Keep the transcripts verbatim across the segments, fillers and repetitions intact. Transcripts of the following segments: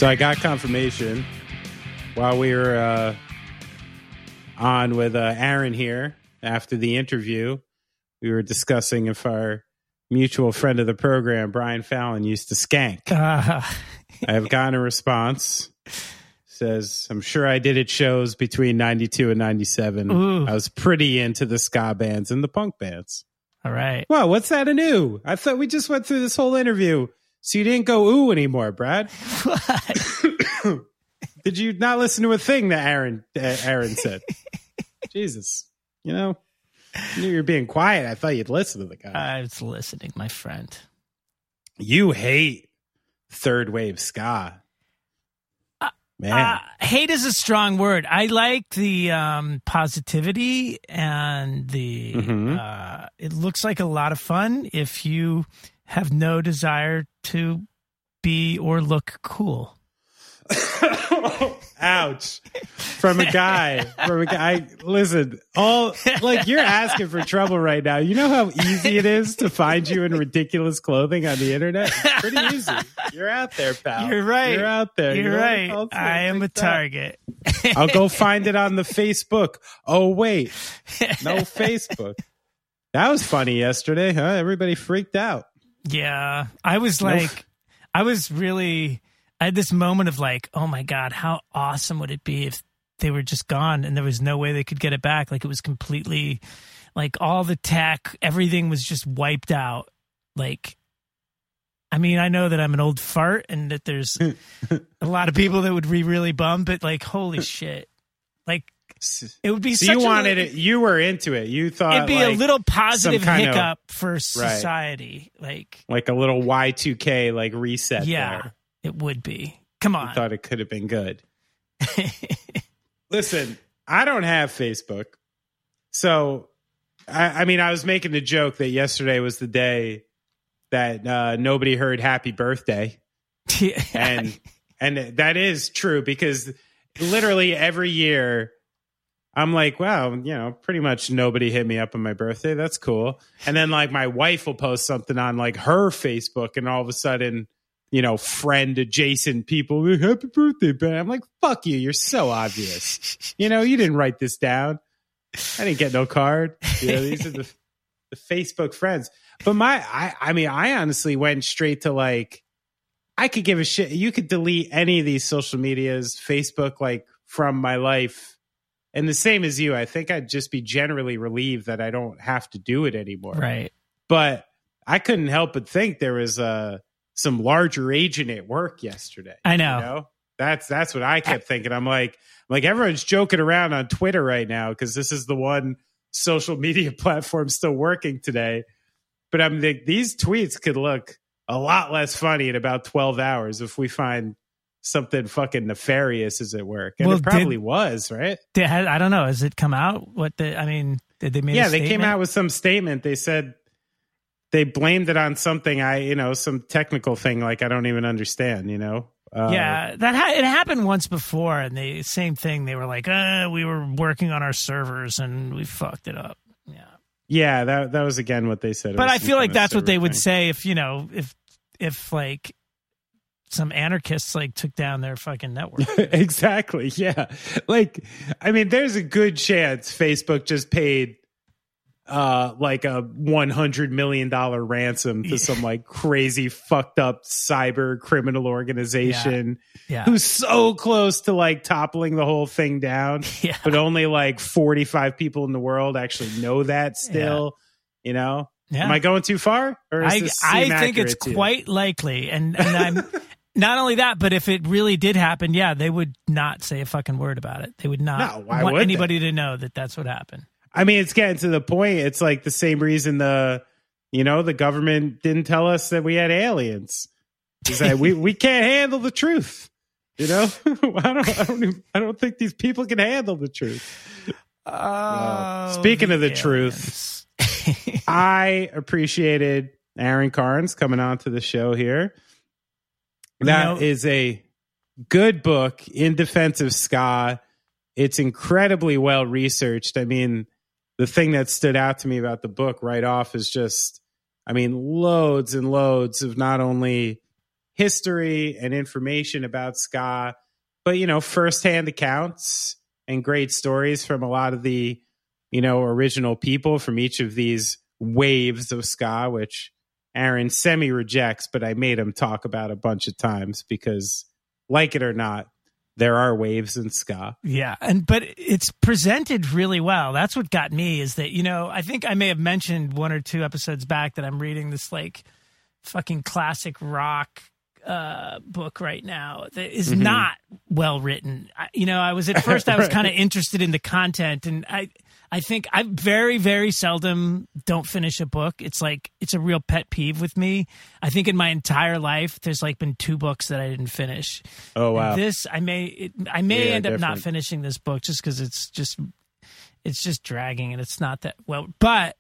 So I got confirmation while we were uh, on with uh, Aaron here after the interview. We were discussing if our mutual friend of the program, Brian Fallon, used to skank. Uh. I have gotten a response. Says, I'm sure I did at shows between ninety-two and ninety-seven. Ooh. I was pretty into the ska bands and the punk bands. All right. Well, what's that anew? I thought we just went through this whole interview. So you didn't go ooh anymore, Brad. What? Did you not listen to a thing that Aaron uh, Aaron said? Jesus. You know, you knew you were being quiet. I thought you'd listen to the guy. I was listening, my friend. You hate third wave ska. Uh, Man. Uh, hate is a strong word. I like the um, positivity and the, mm-hmm. uh, it looks like a lot of fun if you have no desire to be or look cool. Ouch. From a guy, from a guy. Listen, all like you're asking for trouble right now. You know how easy it is to find you in ridiculous clothing on the internet? It's pretty easy. You're out there, pal. You're right. You're out there. You're you know right. I am a target. I'll go find it on the Facebook. Oh, wait. No Facebook. That was funny yesterday, huh? Everybody freaked out. Yeah. I was like, nope. I was really, I had this moment of like, oh my God, how awesome would it be if they were just gone and there was no way they could get it back? Like it was completely, like all the tech, everything was just wiped out. Like, I mean, I know that I'm an old fart and that there's a lot of people that would be really bummed, but like, holy shit. Like, it would be so such you a, wanted it. You were into it. You thought it'd be like a little positive hiccup of, for society, right. like like a little Y two K like reset. Yeah, there. It would be. Come on, you thought it could have been good. Listen, I don't have Facebook, so I, I mean, I was making the joke that yesterday was the day that uh, nobody heard "Happy Birthday," yeah. and and that is true because literally every year. I'm like, wow, you know, pretty much nobody hit me up on my birthday. That's cool. And then like my wife will post something on like her Facebook and all of a sudden, you know, friend adjacent people, happy birthday, Ben. I'm like, fuck you. You're so obvious. You know, you didn't write this down. I didn't get no card. You know, these are the, the Facebook friends. But my, I, I mean, I honestly went straight to like, I could give a shit. You could delete any of these social medias, Facebook, like from my life. And the same as you, I think I'd just be generally relieved that I don't have to do it anymore. Right. But I couldn't help but think there was uh, some larger agent at work yesterday. I know. You know? That's that's what I kept thinking. I'm like, like everyone's joking around on Twitter right now because this is the one social media platform still working today. But I'm like, these tweets could look a lot less funny in about twelve hours if we find something fucking nefarious is at work. And well, it probably did, was, right? Did, I don't know. Has it come out? What the, I mean, did they make Yeah, a they came out with some statement. They said they blamed it on something, I, you know, some technical thing like I don't even understand, you know? Uh, yeah, that ha- it happened once before and the same thing. They were like, uh, we were working on our servers and we fucked it up. Yeah. Yeah, that that was again what they said. But I feel like that's what they would say if, you know, if, if like, some anarchists like took down their fucking network. Exactly. Yeah. Like, I mean, there's a good chance Facebook just paid uh, like a one hundred million dollars ransom to some like crazy fucked up cyber criminal organization yeah. Yeah. who's so close to like toppling the whole thing down. Yeah. But only like forty-five people in the world actually know that still, yeah. you know? Yeah. Am I going too far? Or is I, this I think it's quite likely. And, and I'm not only that, but if it really did happen, yeah, they would not say a fucking word about it. They would not no, why want would anybody they? to know that that's what happened. I mean, it's getting to the point. It's like the same reason the, you know, the government didn't tell us that we had aliens. It's like we, we can't handle the truth. You know, I don't, I don't, even, I don't think these people can handle the truth. Oh, uh, speaking the of the aliens. truth, I appreciated Aaron Carnes coming on to the show here. That you know, is a good book in defense of ska. It's incredibly well researched. I mean, the thing that stood out to me about the book right off is just, I mean, loads and loads of not only history and information about ska, but, you know, firsthand accounts and great stories from a lot of the, you know, original people from each of these waves of ska, which Aaron semi rejects, but I made him talk about a bunch of times because, like it or not, there are waves in ska. Yeah, and but it's presented really well. That's what got me, is that, you know, I think I may have mentioned one or two episodes back that I'm reading this like fucking classic rock uh book right now that is mm-hmm. not well written. I, you know, I was at first I was kind of interested in the content, and I I think I very very seldom don't finish a book. It's like it's a real pet peeve with me. I think in my entire life there's like been two books that I didn't finish. Oh wow. And this I may it, I may yeah, end up different. not finishing this book just because it's just it's just dragging and it's not that well. But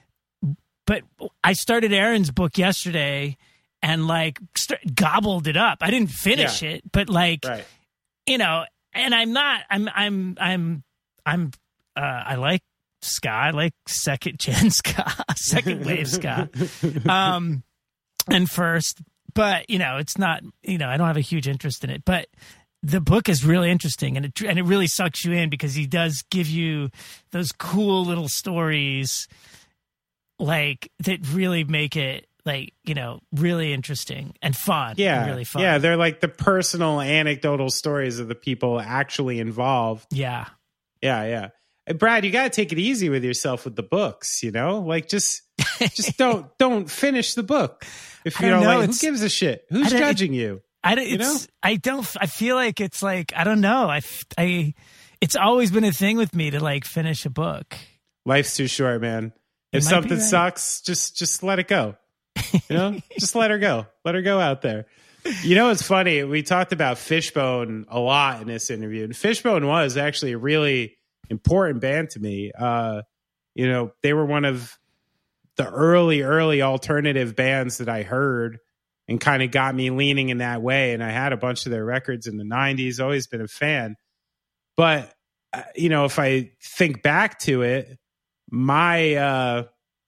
but I started Aaron's book yesterday. And like st- gobbled it up. I didn't finish yeah. it, but like, right. you know, and I'm not. I'm. I'm. I'm. I'm. Uh, I like ska. I like second gen ska, second wave ska, um, and first. But you know, it's not. You know, I don't have a huge interest in it. But the book is really interesting, and it and it really sucks you in because he does give you those cool little stories, like that really make it. Like, you know, really interesting and fun. Yeah. And really fun. Yeah. They're like the personal anecdotal stories of the people actually involved. Yeah. Yeah. Yeah. Hey, Brad, you got to take it easy with yourself with the books, you know, like just, just don't, don't finish the book. If you don't don't know, like, who gives a shit? Who's judging it, you? I don't, you it's, know? I don't, I feel like it's like, I don't know. I, I, it's always been a thing with me to like finish a book. Life's too short, man. If something right. sucks, just, just let it go. You know, just let her go. Let her go out there. You know, it's funny. We talked about Fishbone a lot in this interview, and Fishbone was actually a really important band to me. Uh, you know, they were one of the early, early alternative bands that I heard and kind of got me leaning in that way. And I had a bunch of their records in the nineties, always been a fan. But, uh, you know, if I think back to it, my, uh,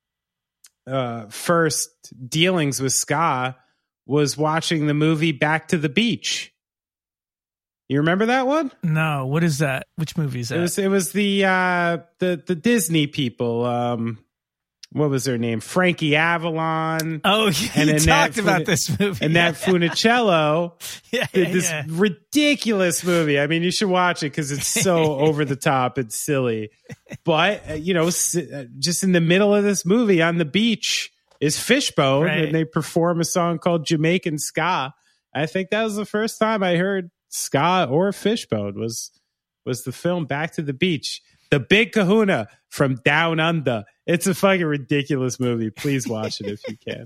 uh first dealings with ska was watching the movie Back to the Beach. You remember that one? No, what is that? Which movie is that? It was it was the uh the the Disney people. Um what was their name? Frankie Avalon. Oh, you and talked Fun- about this movie. And yeah. that Funicello. yeah, did yeah, this yeah. ridiculous movie. I mean, you should watch it because it's so over the top. It's silly. But, uh, you know, just in the middle of this movie on the beach is Fishbone, right. and they perform a song called Jamaican Ska. I think that was the first time I heard ska or Fishbone was was the film Back to the Beach. The Big Kahuna from Down Under. It's a fucking ridiculous movie. Please watch it if you can.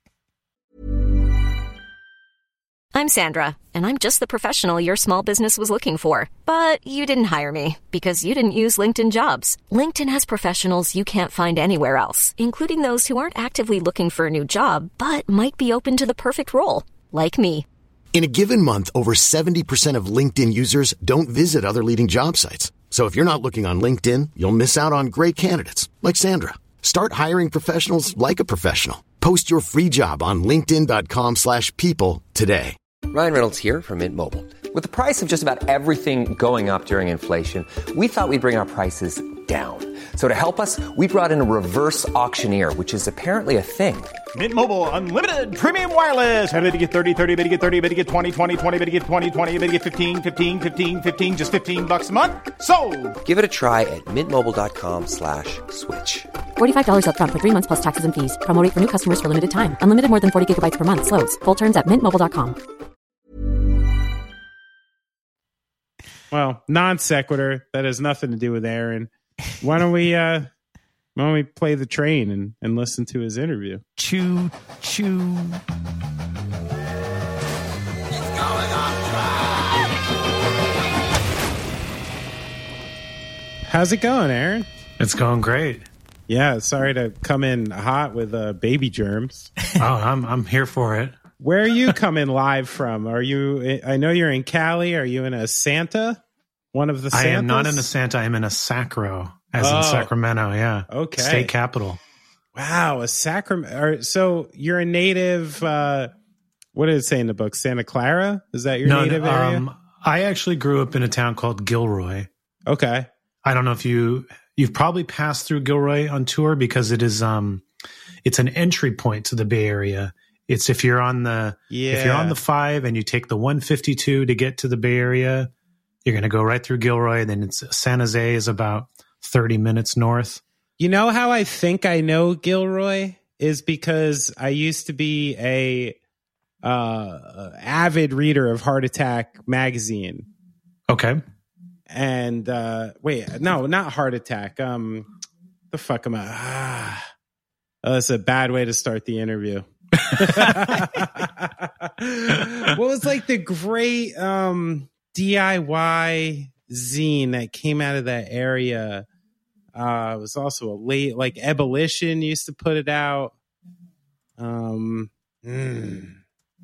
I'm Sandra, and I'm just the professional your small business was looking for. But you didn't hire me because you didn't use LinkedIn Jobs. LinkedIn has professionals you can't find anywhere else, including those who aren't actively looking for a new job, but might be open to the perfect role, like me. In a given month, over seventy percent of LinkedIn users don't visit other leading job sites. So if you're not looking on LinkedIn, you'll miss out on great candidates like Sandra. Start hiring professionals like a professional. Post your free job on linkedin dot com slash people today. Ryan Reynolds here from Mint Mobile. With the price of just about everything going up during inflation, we thought we'd bring our prices down. So to help us, we brought in a reverse auctioneer, which is apparently a thing. Mint Mobile Unlimited Premium Wireless. How to get thirty, thirty, how to get thirty, how to get twenty, twenty, twenty, how to get twenty, twenty, how to get fifteen, fifteen, fifteen, fifteen, just fifteen bucks a month? Sold! Give it a try at mintmobile.com slash switch. forty-five dollars up front for three months plus taxes and fees. Promo rate for new customers for limited time. Unlimited more than forty gigabytes per month. Slows full terms at mint mobile dot com. Well, non sequitur. That has nothing to do with Aaron. Why don't we uh why don't we play the train and, and listen to his interview? Choo choo. How's it going, Aaron? It's going great. Yeah, sorry to come in hot with uh, baby germs. Oh, I'm I'm here for it. Where are you coming live from? Are you? I know you're in Cali. Are you in a Santa? One of the Santas? I am not in a Santa. I'm in a Sacro, as oh, in Sacramento. Yeah. Okay. State capital. Wow, a Sacramento. So you're a native uh, what did it say in the book? Santa Clara? Is that your No, native no, area? um, I actually grew up in a town called Gilroy. Okay. I don't know if you you've probably passed through Gilroy on tour because it is um it's an entry point to the Bay Area. It's if you're on the Yeah. if you're on the five and you take the one fifty-two to get to the Bay Area, you're going to go right through Gilroy. Then it's San Jose is about thirty minutes north. You know how I think I know Gilroy is because I used to be a uh, avid reader of Heart Attack magazine. Okay. And uh, wait, no, not Heart Attack. Um, the fuck am I? Ah, oh, that's a bad way to start the interview. What was like the great um, D I Y zine that came out of that area? Uh, it was also a late, like Ebullition used to put it out. Um, mm.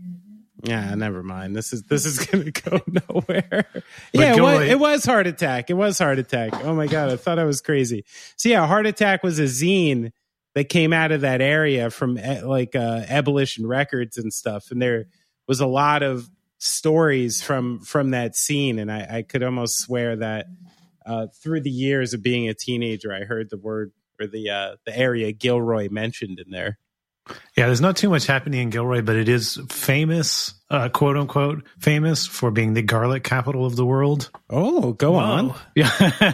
Yeah, never mind. This is this is gonna go nowhere. Yeah, it was, it was Heart Attack. It was Heart Attack. Oh my god, I thought I was crazy. So yeah, Heart Attack was a zine that came out of that area from like uh, Ebullition Records and stuff, and there was a lot of stories from from that scene, and I, I could almost swear that uh, through the years of being a teenager, I heard the word or the uh, the area Gilroy mentioned in there. Yeah, there's not too much happening in Gilroy, but it is famous, uh, quote unquote, famous for being the garlic capital of the world. Oh, go Whoa. on. Yeah,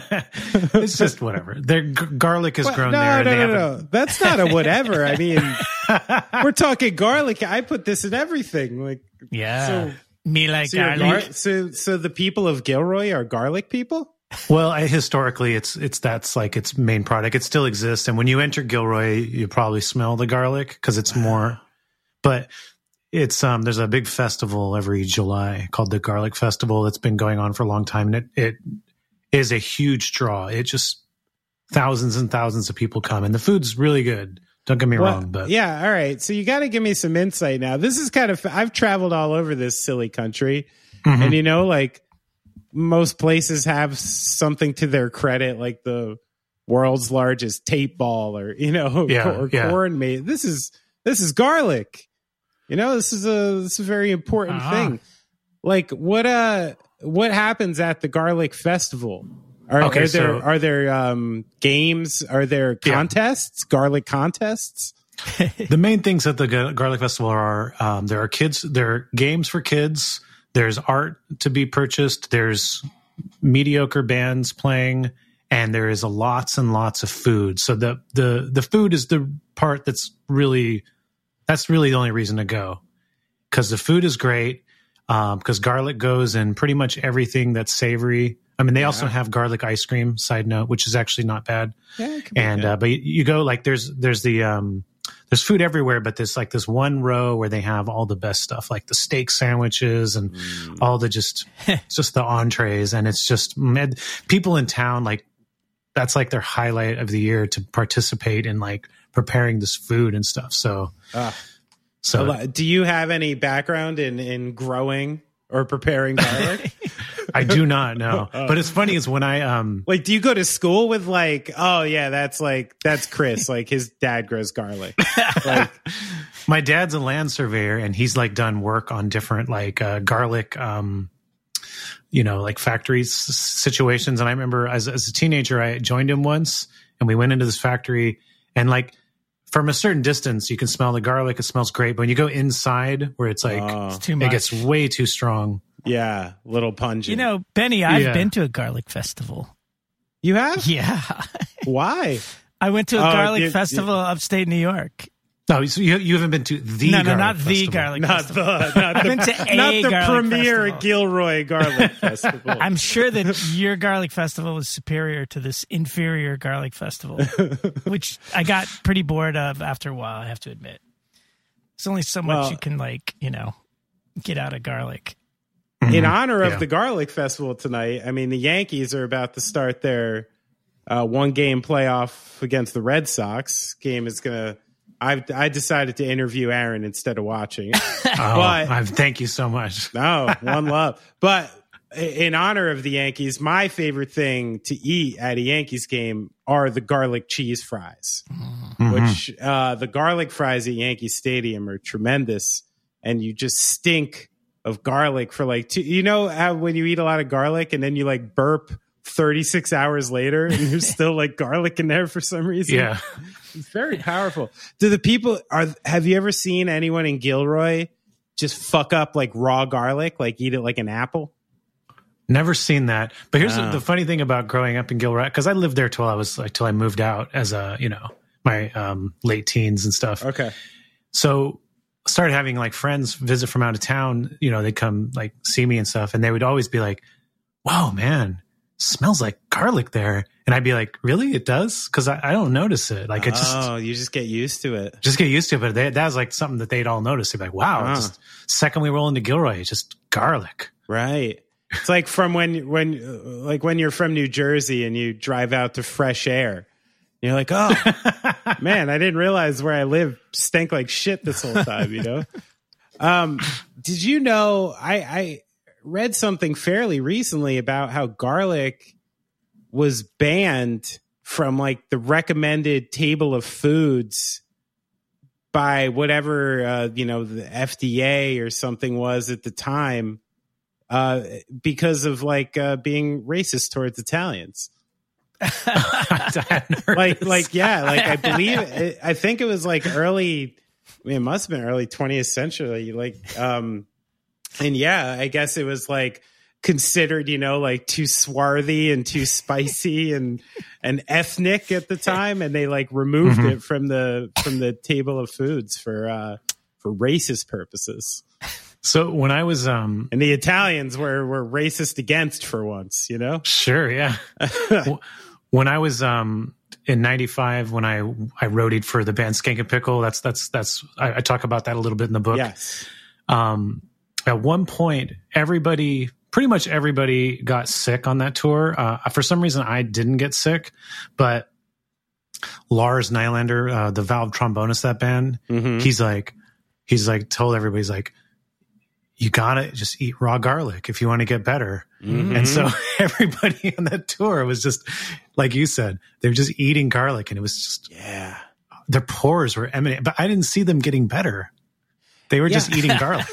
it's just whatever. Their g- garlic is What? grown no, there. No, and they no, have no. That's not a whatever. I mean, we're talking garlic. I put this in everything. Like, Yeah. So, Me like so, you're garlic. gar- so, so the people of Gilroy are garlic people? Well, I, historically, it's it's that's like its main product. It still exists, and when you enter Gilroy, you probably smell the garlic because it's more. But it's um, there's a big festival every July called the Garlic Festival. It's been going on for a long time, and it it is a huge draw. It just thousands and thousands of people come, and the food's really good. Don't get me Well, wrong, but yeah, all right. So you got to give me some insight now. This is kind of I've traveled all over this silly country, Mhm. and you know, like. Most places have something to their credit, like the world's largest tape ball, or you know, Yeah, or yeah. corn made. This is this is garlic. You know, this is a this is a very important Uh-huh. thing. Like what uh what happens at the garlic festival? Are, Okay, are there so- are there um games? Are there Yeah. contests? Garlic contests? the main things at the Ga- Garlic Festival are um, there are kids, there are games for kids. There's art to be purchased. There's mediocre bands playing, and there is a lots and lots of food. So the the the food is the part that's really that's really the only reason to go, because the food is great. Because um, garlic goes in pretty much everything that's savory. I mean, they yeah. also have garlic ice cream. Side note, which is actually not bad. Yeah, it could be and good. uh, but you, you go like there's there's the um, there's food everywhere, but there's like this one row where they have all the best stuff, like the steak sandwiches and mm. all the just it's just the entrees, and it's just med- people in town like that's like their highlight of the year to participate in like preparing this food and stuff. So, uh, so do you have any background in in growing or preparing garlic? I do not know, but it's funny is when I um like, do you go to school with like, oh yeah, that's like that's Chris, like his dad grows garlic. Like, my dad's a land surveyor, and he's like done work on different like uh, garlic, um, you know, like factories situations. And I remember as as a teenager, I joined him once, and we went into this factory, and like from a certain distance, you can smell the garlic. It smells great, but when you go inside, where it's like oh, it's too much. It gets way too strong. Yeah, little pungent. You know, Benny, I've Yeah. been to a garlic festival. You have? Yeah. Why? I went to a Oh, garlic you- festival upstate New York. No, so you you haven't been to the no, no, garlic not the festival. garlic Not festival. the not I've the, been to a not the garlic premier festival. Gilroy Garlic Festival. I'm sure that your garlic festival was superior to this inferior garlic festival, which I got pretty bored of after a while, I have to admit. There's only so much Well- you can, like, you know, get out of garlic. In honor of Yeah. the Garlic Festival tonight, I mean, the Yankees are about to start their uh, one game playoff against the Red Sox. Game is going to, I I decided to interview Aaron instead of watching it. Oh, But- I thank you so much. No, one love. But in honor of the Yankees, my favorite thing to eat at a Yankees game are the garlic cheese fries, Mm-hmm. which uh, the garlic fries at Yankee Stadium are tremendous. and you just stink of garlic for like two. You know how when you eat a lot of garlic and then you like burp thirty-six hours later and there's still like garlic in there for some reason? Yeah. It's very powerful. Do the people are have you ever seen anyone in Gilroy just fuck up like raw garlic, like eat it like an apple? Never seen that. But here's Oh. the funny thing about growing up in Gilroy, because I lived there till I was like till I moved out as a, you know, my um, late teens and stuff. Okay. So started having like friends visit from out of town, you know, they come like see me and stuff, and they would always be like, "Wow, man, smells like garlic there." And I'd be like, "Really? It does?" Because I, I don't notice it. Like, it just Oh, you just get used to it. just get used to it. But they, that was like something that they'd all notice. They'd be like, "Wow, Ah. just second we roll into Gilroy, it's just garlic." Right. It's like from when when uh, like when you're from New Jersey and you drive out to fresh air. You're like, "Oh, man, I didn't realize where I live stank like shit this whole time," you know? Um, did you know I I read something fairly recently about how garlic was banned from like the recommended table of foods by whatever uh, you know, the F D A or something was at the time. Uh, because of like uh, being racist towards Italians, like, like, yeah, like I believe, it, I think it was like early, I mean, it must have been early twentieth century, like, um, and yeah, I guess it was like considered, you know, like too swarthy and too spicy and and ethnic at the time, and they like removed Mm-hmm. it from the from the table of foods for uh, for racist purposes. So when I was um And the Italians were were racist against for once, you know? sure, yeah. When I was um in ninety-five, when I I roadied for the band Skank and Pickle, that's that's that's I, I talk about that a little bit in the book. Yes. Um, at one point, everybody, pretty much everybody, got sick on that tour. Uh, for some reason, I didn't get sick, but Lars Nylander, uh, the valve trombonist of that band, Mhm. he's like, he's like told everybody, he's like, you gotta just eat raw garlic if you want to get better. Mhm. And so everybody on that tour was just, like you said, they were just eating garlic, and it was just, Yeah. their pores were eminent, but I didn't see them getting better. They were just Yeah. eating garlic.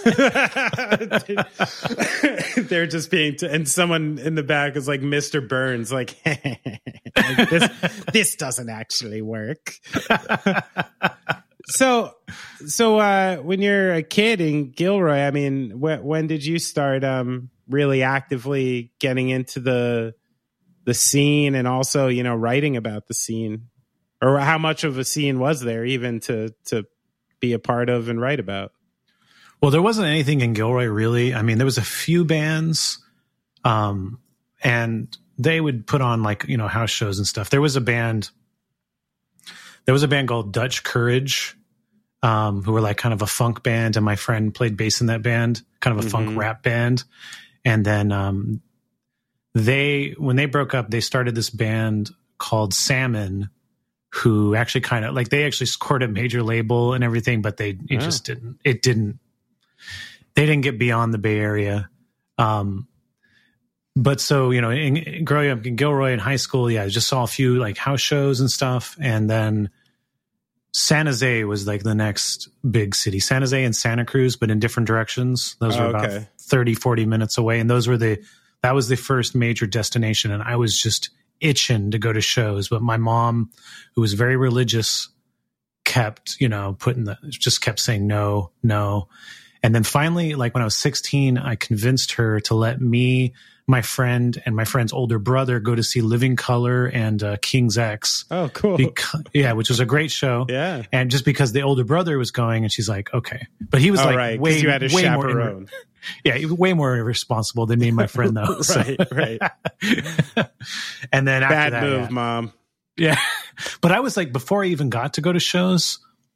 They're just being, t- and someone in the back is like Mister Burns, like, like this, this doesn't actually work. so, so uh, when you're a kid in Gilroy, I mean, wh- when did you start um, really actively getting into the the scene, and also, you know, writing about the scene, or how much of a scene was there even to to be a part of and write about? Well, there wasn't anything in Gilroy, really. I mean, there was a few bands, um, and they would put on like, you know, house shows and stuff. There was a band, there was a band called Dutch Courage, um, who were like kind of a funk band, and my friend played bass in that band, kind of a Mhm. funk rap band. And then um, they, when they broke up, they started this band called Salmon, who actually kind of like, they actually scored a major label and everything, but they, it Oh. just didn't, it didn't, they didn't get beyond the Bay Area. Um, but so, you know, in, in growing up in Gilroy in high school, yeah, I just saw a few like house shows and stuff. And then San Jose was like the next big city, San Jose and Santa Cruz, but in different directions. Those were Oh, about okay. thirty, forty minutes away. And those were the, that was the first major destination. And I was just itching to go to shows. But my mom, who was very religious, kept, you know, putting the, just kept saying no, no. And then finally, like when I was sixteen, I convinced her to let me, my friend, and my friend's older brother go to see Living Color and uh, King's X. Oh, cool. Beca- yeah, which was a great show. Yeah. And just because the older brother was going, and she's like, okay. But he was Oh, like, right, 'cause way, you had a way more, chaperone. yeah, he was way more irresponsible than me and my friend, though. So- Right, right. and then after Bad that, move, yeah. mom. Yeah. But I was like, before I even got to go to shows,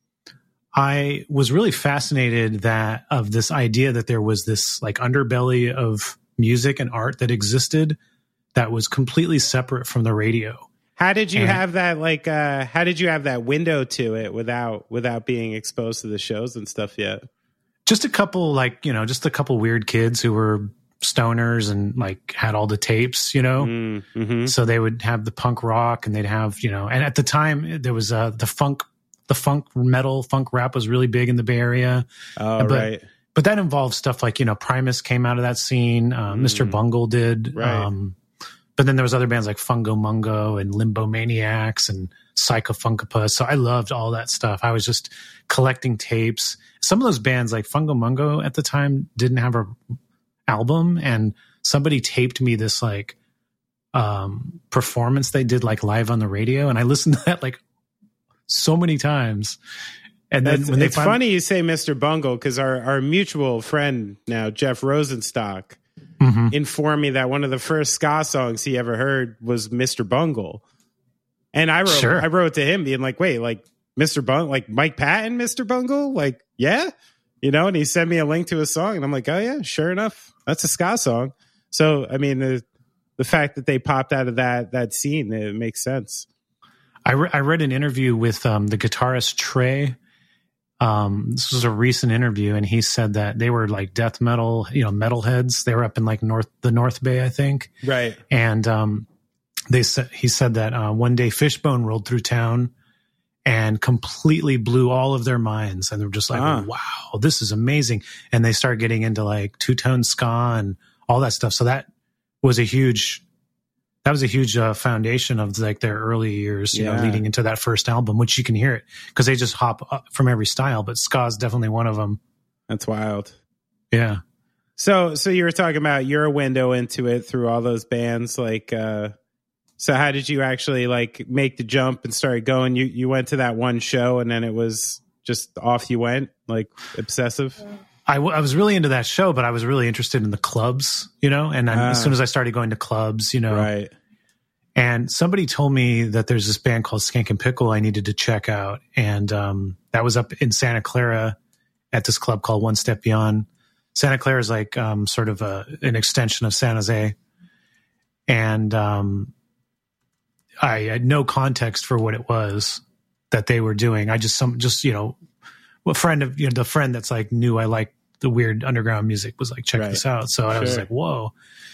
I was really fascinated that of this idea that there was this like underbelly of music and art that existed that was completely separate from the radio. How did you And- have that like uh how did you have that window to it without without being exposed to the shows and stuff yet? Just a couple, like, you know, just a couple weird kids who were stoners and like had all the tapes, you know? Mm-hmm. So they would have the punk rock and they'd have, you know, and at the time there was uh, the funk, the funk metal, funk rap was really big in the Bay Area. Oh, But- right. but that involves stuff like, you know, Primus came out of that scene. Uh, mm. Mister Bungle did. Right. Um, but then there was other bands like Fungo Mungo and Limbo Maniacs and Psycho Funkopus. So I loved all that stuff. I was just collecting tapes. Some of those bands like Fungo Mungo at the time didn't have a album, and somebody taped me this like um, performance they did like live on the radio, and I listened to that like so many times. And then That's, when they it's finally, funny you say Mister Bungle, because our, our mutual friend now, Jeff Rosenstock, mm-hmm. informed me that one of the first ska songs he ever heard was Mister Bungle. And I wrote, Sure. I wrote to him being like, wait, like Mister Bungle, like Mike Patton, Mister Bungle? Like, yeah, you know, and he sent me a link to a song, and I'm like, oh yeah, sure enough, that's a ska song. So, I mean, the, the fact that they popped out of that, that scene, it makes sense. I, re- I read an interview with um, the guitarist Trey. Um, this was a recent interview, and he said that they were like death metal, you know, metalheads. They were up in like North, the North Bay, I think. Right. And um, they said, he said that uh, one day Fishbone rolled through town and completely blew all of their minds. And they were just like, Ah. wow, this is amazing. And they started getting into like two-tone ska and all that stuff. So that was a huge, that was a huge uh, foundation of like their early years, you Yeah. know, leading into that first album, which you can hear it because they just hop up from every style, but ska is definitely one of them. That's wild. Yeah. So, so you were talking about your window into it through all those bands, like, uh, so how did you actually like make the jump and start going? You, you went to that one show and then it was just off you went, like obsessive. I, w- I was really into that show, but I was really interested in the clubs, you know, and then Ah. as soon as I started going to clubs, you know, Right. and somebody told me that there's this band called Skank and Pickle I needed to check out. And um, that was up in Santa Clara at this club called One Step Beyond. Santa Clara is like um, sort of a, an extension of San Jose. And um, I had no context for what it was that they were doing. I just, some, just, you know, a friend of, you know, the friend that's like knew I liked the weird underground music was like, check Right. this out. So I was Sure. like, whoa.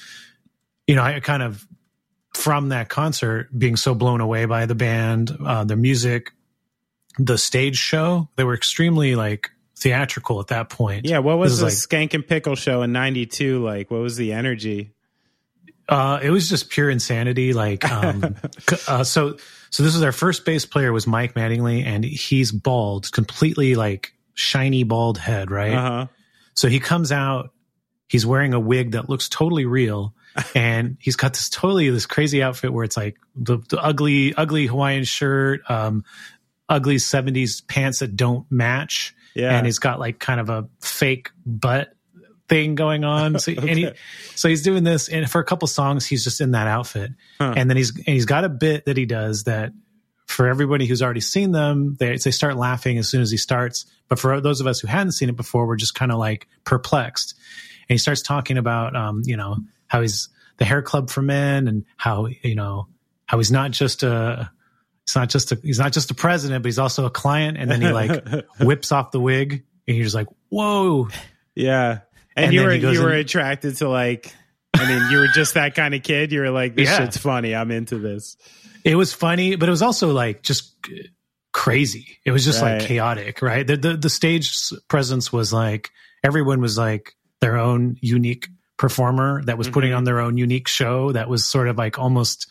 You know, I kind of, from that concert, being so blown away by the band, uh, the music, the stage show, they were extremely like theatrical at that point. Yeah. What was This the is Skank and Pickle show in ninety-two like? What was the energy? Uh, it was just pure insanity. Like, um, c- uh, so, so this was our first bass player was Mike Mattingly, and he's bald, completely like shiny bald head. Right. Uh-huh. So he comes out, he's wearing a wig that looks totally real. And he's got this totally this crazy outfit where it's like the, the ugly, ugly Hawaiian shirt, um, ugly seventies pants that don't match. Yeah. And he's got like kind of a fake butt thing going on. So, Okay. and he, so he's doing this, and for a couple songs, he's just in that outfit. Huh. And then he's, and he's got a bit that he does that for everybody who's already seen them, they, they start laughing as soon as he starts. But for those of us who hadn't seen it before, we're just kind of like perplexed. And he starts talking about, um, you know, how he's the hair club for men, and how, you know, how he's not just a, it's not just a, he's not just a president, but he's also a client. And then he like whips off the wig, and you're just like, whoa. Yeah. And, And you then were, he goes you were in- attracted to like, I mean, you were just that kind of kid. You were like, this Yeah. shit's funny. I'm into this. It was funny, but it was also like just crazy. It was just Right. like chaotic, right? The, the the stage presence was like everyone was like their own unique performer that was putting Mhm. on their own unique show that was sort of like almost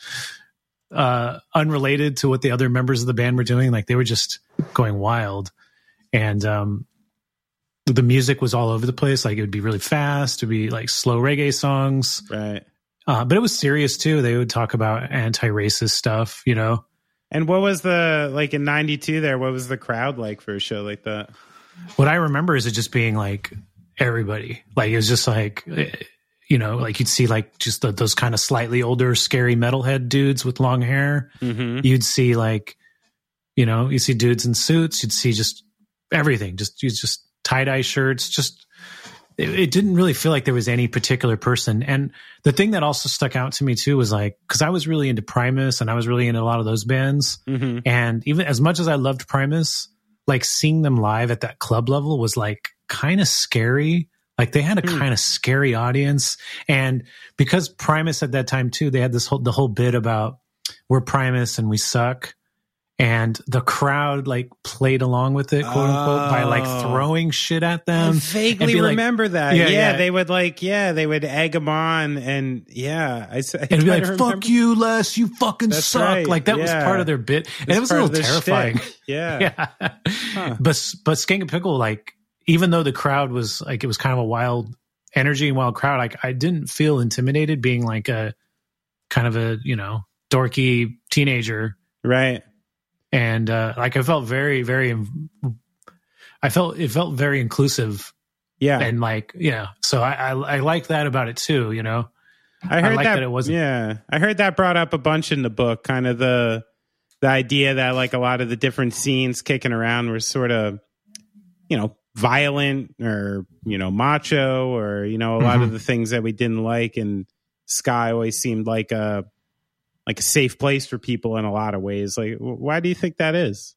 uh, unrelated to what the other members of the band were doing. Like they were just going wild, and um, the music was all over the place. Like it would be really fast, to be like slow reggae songs. Right. Uh, but it was serious too. They would talk about anti-racist stuff, you know. And what was the, like in ninety-two there, what was the crowd like for a show like that? What I remember is it just being like everybody. Like it was just like, you know, like you'd see like just the, those kind of slightly older, scary metalhead dudes with long hair. Mm-hmm. You'd see like, you know, you see dudes in suits. You'd see just everything. Just you just tie dye shirts. Just it, it didn't really feel like there was any particular person. And the thing that also stuck out to me too was like, because I was really into Primus and I was really into a lot of those bands. Mm-hmm. And even as much as I loved Primus, like seeing them live at that club level was like kind of scary. Like they had a Hmm. kind of scary audience. And because Primus at that time too, they had this whole, the whole bit about we're Primus and we suck. and the crowd like played along with it, quote unquote, by like throwing shit at them. I vaguely like, remember that. Yeah, Yeah, yeah, they would like, yeah, they would egg them on, and yeah, I, I and be like, remember. "Fuck you, Les, you fucking That's suck." right. Like that Yeah. was part of their bit, and That's it was a part little of the terrifying. shtick. Yeah, Yeah, Huh. but but Skank and Pickle, like, even though the crowd was like, it was kind of a wild energy and wild crowd, like I didn't feel intimidated being like a kind of a, you know, dorky teenager. right. And uh, like I felt very, very, I felt it felt very inclusive, Yeah, and like, yeah. So I, I I like that about it too. You know, I heard like that, that it wasn't- Yeah, I heard that brought up a bunch in the book. Kind of the the idea that like a lot of the different scenes kicking around were sort of, you know, violent or, you know, macho, or, you know, a lot Mm-hmm. of the things that we didn't like. And Sky always seemed like a like a safe place for people in a lot of ways. Like, why do you think that is?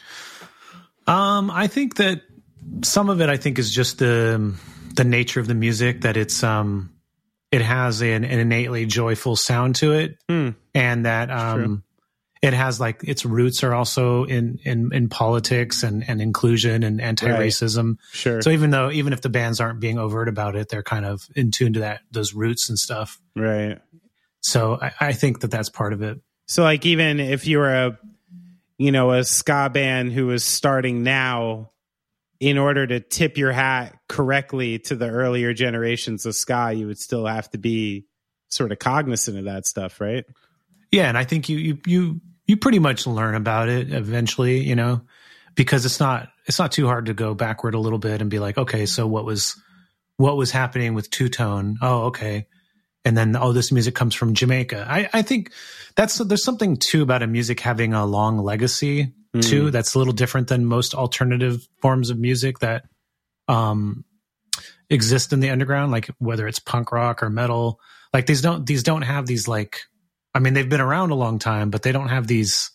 Um, I think that some of it, I think, is just the the nature of the music, that it's um, it has an, an innately joyful sound to it, Hmm. and that um, it has like its roots are also in in, in politics and, and inclusion and anti-racism. Sure. So even though even if the bands aren't being overt about it, they're kind of in tune to that those roots and stuff. Right. So I, I think that that's part of it. So like, even if you were a, you know, a ska band who is starting now, in order to tip your hat correctly to the earlier generations of ska, you would still have to be sort of cognizant of that stuff, right? Yeah, and I think you you you you pretty much learn about it eventually, you know, because it's not it's not too hard to go backward a little bit and be like, okay, so what was what was happening with Two Tone? Oh, okay. And then, oh, this music comes from Jamaica. I, I think that's there's something too about a music having a long legacy too. That's a little different than most alternative forms of music that um, exist in the underground, like whether it's punk rock or metal. Like these don't these don't have these like. I mean, they've been around a long time, but they don't have these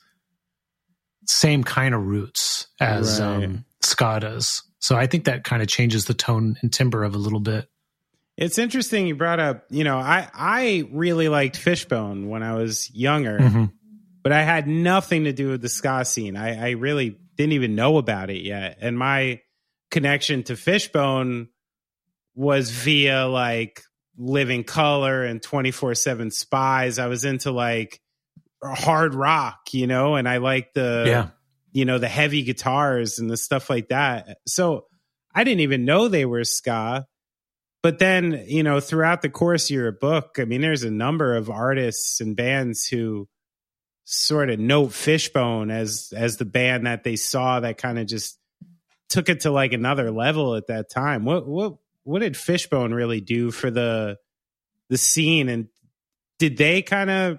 same kind of roots as Right. um, ska does. So I think that kind of changes the tone and timbre of a little bit. It's interesting you brought up, you know, I, I really liked Fishbone when I was younger, Mm-hmm. but I had nothing to do with the ska scene. I, I really didn't even know about it yet. And my connection to Fishbone was via like Living Color and twenty-four seven Spies. I was into like hard rock, you know, and I liked the, Yeah. you know, the heavy guitars and the stuff like that. So I didn't even know they were ska. But then, you know, throughout the course of your book, I mean, there's a number of artists and bands who sort of note Fishbone as as the band that they saw that kind of just took it to like another level at that time. What what what did Fishbone really do for the the scene? And did they kind of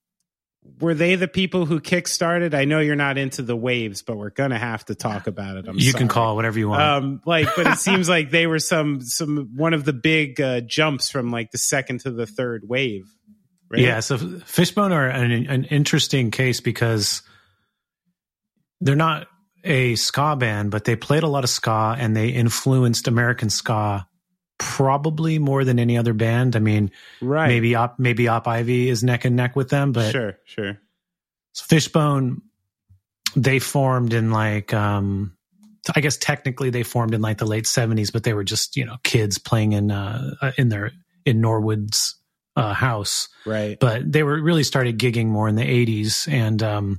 were they the people who kickstarted? I know you're not into the waves, but we're gonna have to talk about it. I'm You sorry. can call it whatever you want. Um, like, but it seems like they were some some one of the big uh, jumps from like the second to the third wave. Right? Yeah, so Fishbone are an, an interesting case because they're not a ska band, but they played a lot of ska and they influenced American ska probably more than any other band. I mean, right? maybe Op, maybe Op Ivy is neck and neck with them, but sure, sure. So Fishbone, they formed in like, um, I guess technically they formed in like the late seventies, but they were just, you know, kids playing in uh, in their in Norwood's uh, house, right? But they were really started gigging more in the eighties, and um,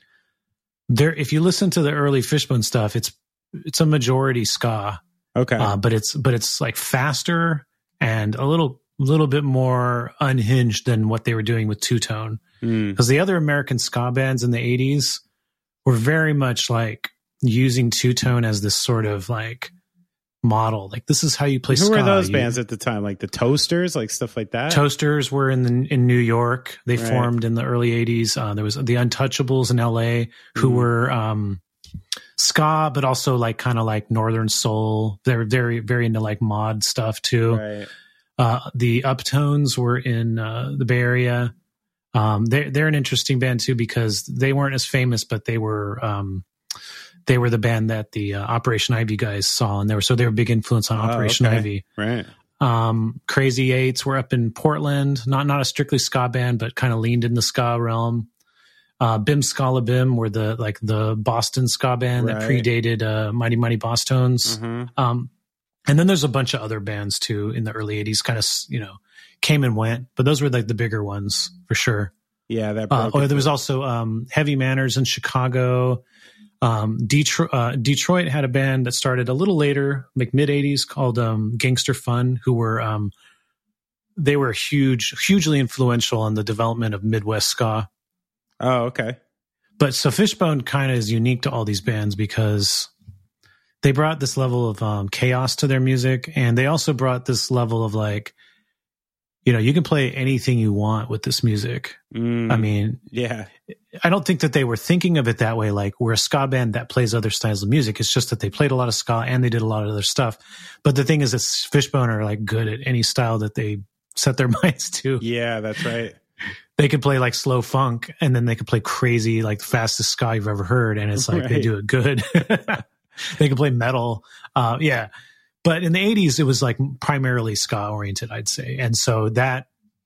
there, if you listen to the early Fishbone stuff, it's it's a majority ska. Okay, uh, but it's but it's like faster and a little little bit more unhinged than what they were doing with Two Tone. Because mm. the other American ska bands in the eighties were very much like using Two Tone as this sort of like model. Like, this is how you play Who ska. were those you, bands at the time? Like the Toasters, like stuff like that? Toasters were in the, in New York. They right. formed in the early eighties. Uh, there was the Untouchables in L A who mm. were um, ska, but also like kind of like Northern Soul. They were very, very into like mod stuff too. Right. Uh, the Uptones were in uh, the Bay Area. Um, they're they're an interesting band too because they weren't as famous, but they were um, they were the band that the uh, Operation Ivy guys saw, and they were so they were a big influence on oh, Operation okay. Ivy. Right. Um, Crazy Eights were up in Portland, not not a strictly ska band, but kind of leaned in the ska realm. Uh, Bim Scala Bim were the like the Boston ska band Right. that predated uh, Mighty Mighty Boss Tones. Mhm. Um, and then there's a bunch of other bands too in the early eighties, kind of, you know, came and went, but those were like the bigger ones for sure. Yeah, that. Uh, broke oh, it there was through. also um, Heavy Manners in Chicago. Um, Detroit, uh, Detroit had a band that started a little later, like mid eighties, called um, Gangster Fun, who were um, they were huge, hugely influential in the development of Midwest ska. Oh, okay. But so Fishbone kind of is unique to all these bands because they brought this level of um, chaos to their music, and they also brought this level of like, you know, you can play anything you want with this music. Mm, I mean, yeah, I don't think that they were thinking of it that way. Like we're a ska band that plays other styles of music. It's just that they played a lot of ska and they did a lot of other stuff. But the thing is that Fishbone are like good at any style that they set their minds to. yeah, that's right. They could play like slow funk and then they could play crazy, like the fastest ska you've ever heard. And it's like, Right. they do it good. They can play metal. Uh, yeah. But in the eighties, it was like primarily ska oriented, I'd say. And so that,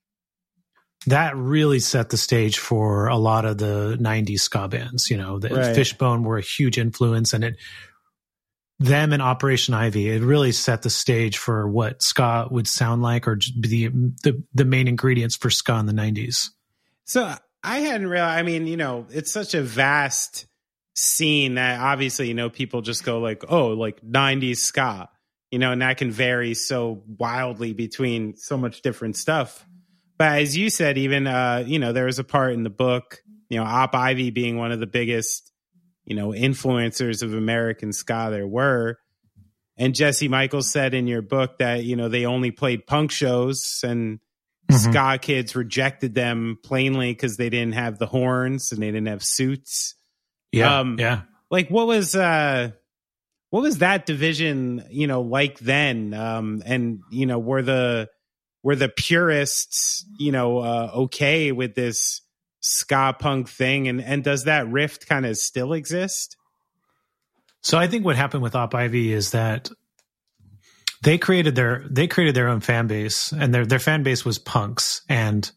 that really set the stage for a lot of the nineties ska bands. You know, the Right. Fishbone were a huge influence, and it, them and Operation Ivy, it really set the stage for what ska would sound like, or just the, the, the main ingredients for ska in the nineties. So I hadn't realized, I mean, you know, it's such a vast scene that obviously, you know, people just go like, oh, like nineties ska, you know, and that can vary so wildly between so much different stuff. But as you said, even, uh, you know, there was a part in the book, you know, Op Ivy being one of the biggest, you know, influencers of American ska there were. And Jesse Michaels said in your book that, you know, they only played punk shows, and Mhm. ska kids rejected them plainly because they didn't have the horns and they didn't have suits. Yeah. Um, yeah. Like what was uh what was that division, you know, like then? Um and you know, were the were the purists, you know, uh okay with this ska punk thing, and and does that rift kind of still exist? So I think what happened with Op Ivy is that they created their they created their own fan base, and their their fan base was punks. And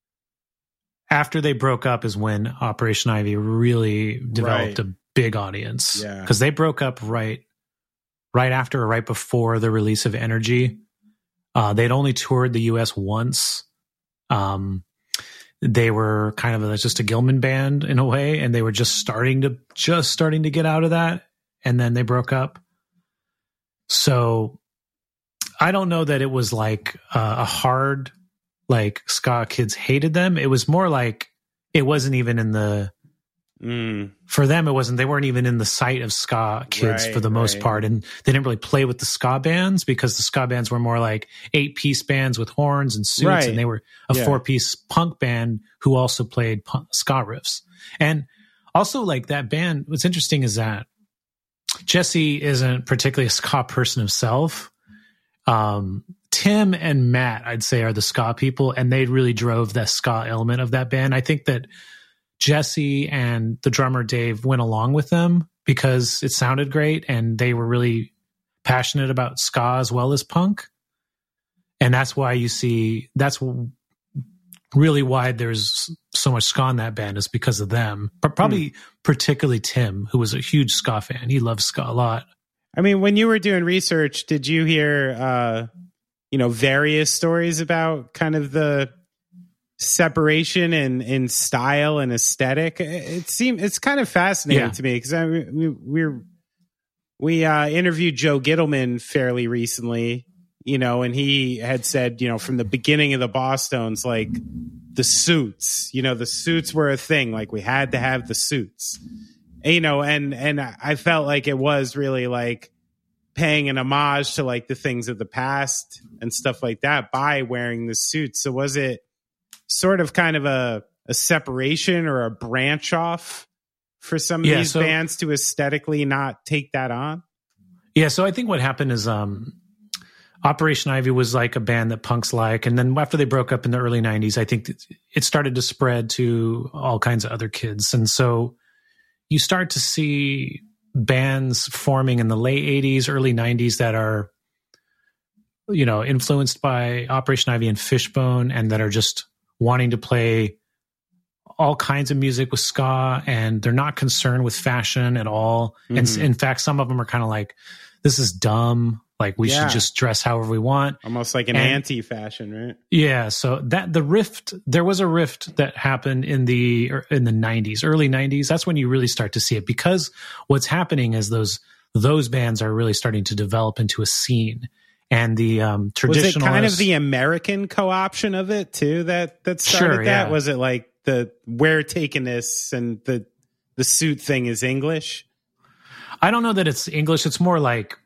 after they broke up is when Operation Ivy really developed Right. a big audience. Yeah. Because they broke up right right after or right before the release of Energy. Uh, they'd only toured the U S once. Um, they were kind of a, just a Gilman band in a way, and they were just starting to just starting to get out of that, and then they broke up. So I don't know that it was like uh, a hard, like ska kids hated them. It was more like it wasn't even in the, Mm, for them, it wasn't, they weren't even in the sight of ska kids Right, for the most right. part. And they didn't really play with the ska bands because the ska bands were more like eight piece bands with horns and suits. Right. And they were a Yeah. four piece punk band who also played punk, ska riffs. And also like that band, what's interesting is that Jesse isn't particularly a ska person himself. Um, Tim and Matt, I'd say, are the ska people, and they really drove the ska element of that band. I think that Jesse and the drummer Dave went along with them because it sounded great, and they were really passionate about ska as well as punk. And that's why you see, that's really why there's so much ska in that band, is because of them. But probably particularly Tim, who was a huge ska fan. He loved ska a lot. I mean, when you were doing research, did you hear, uh, you know, various stories about kind of the separation in, in style and aesthetic? It seemed, it's kind of fascinating Yeah. to me because I we we're we uh, interviewed Joe Gittleman fairly recently, you know, and he had said, you know, from the beginning of the Bosstones, like the suits, you know, the suits were a thing. Like we had to have the suits, you know, and and I felt like it was really like paying an homage to like the things of the past and stuff like that by wearing the suits. So was it sort of kind of a, a separation or a branch off for some of Yeah, these so- bands to aesthetically not take that on? Yeah, so I think what happened is um, Operation Ivy was like a band that punks like, and then after they broke up in the early nineties, I think that it started to spread to all kinds of other kids. And so you start to see bands forming in the late eighties, early nineties that are, you know, influenced by Operation Ivy and Fishbone, and that are just wanting to play all kinds of music with ska, and they're not concerned with fashion at all. Mm-hmm. And in fact, some of them are kind of like, this is dumb. Like we yeah. should just dress however we want. Almost like an and, anti-fashion, right? Yeah. So that the rift, there was a rift that happened in the in the nineties, early nineties. That's when you really start to see it, because what's happening is those those bands are really starting to develop into a scene. And the um, traditional was it kind of the American co-option of it too that that started sure, that? Yeah. Was it like the we're taking this and the the suit thing is English? I don't know that it's English. It's more like,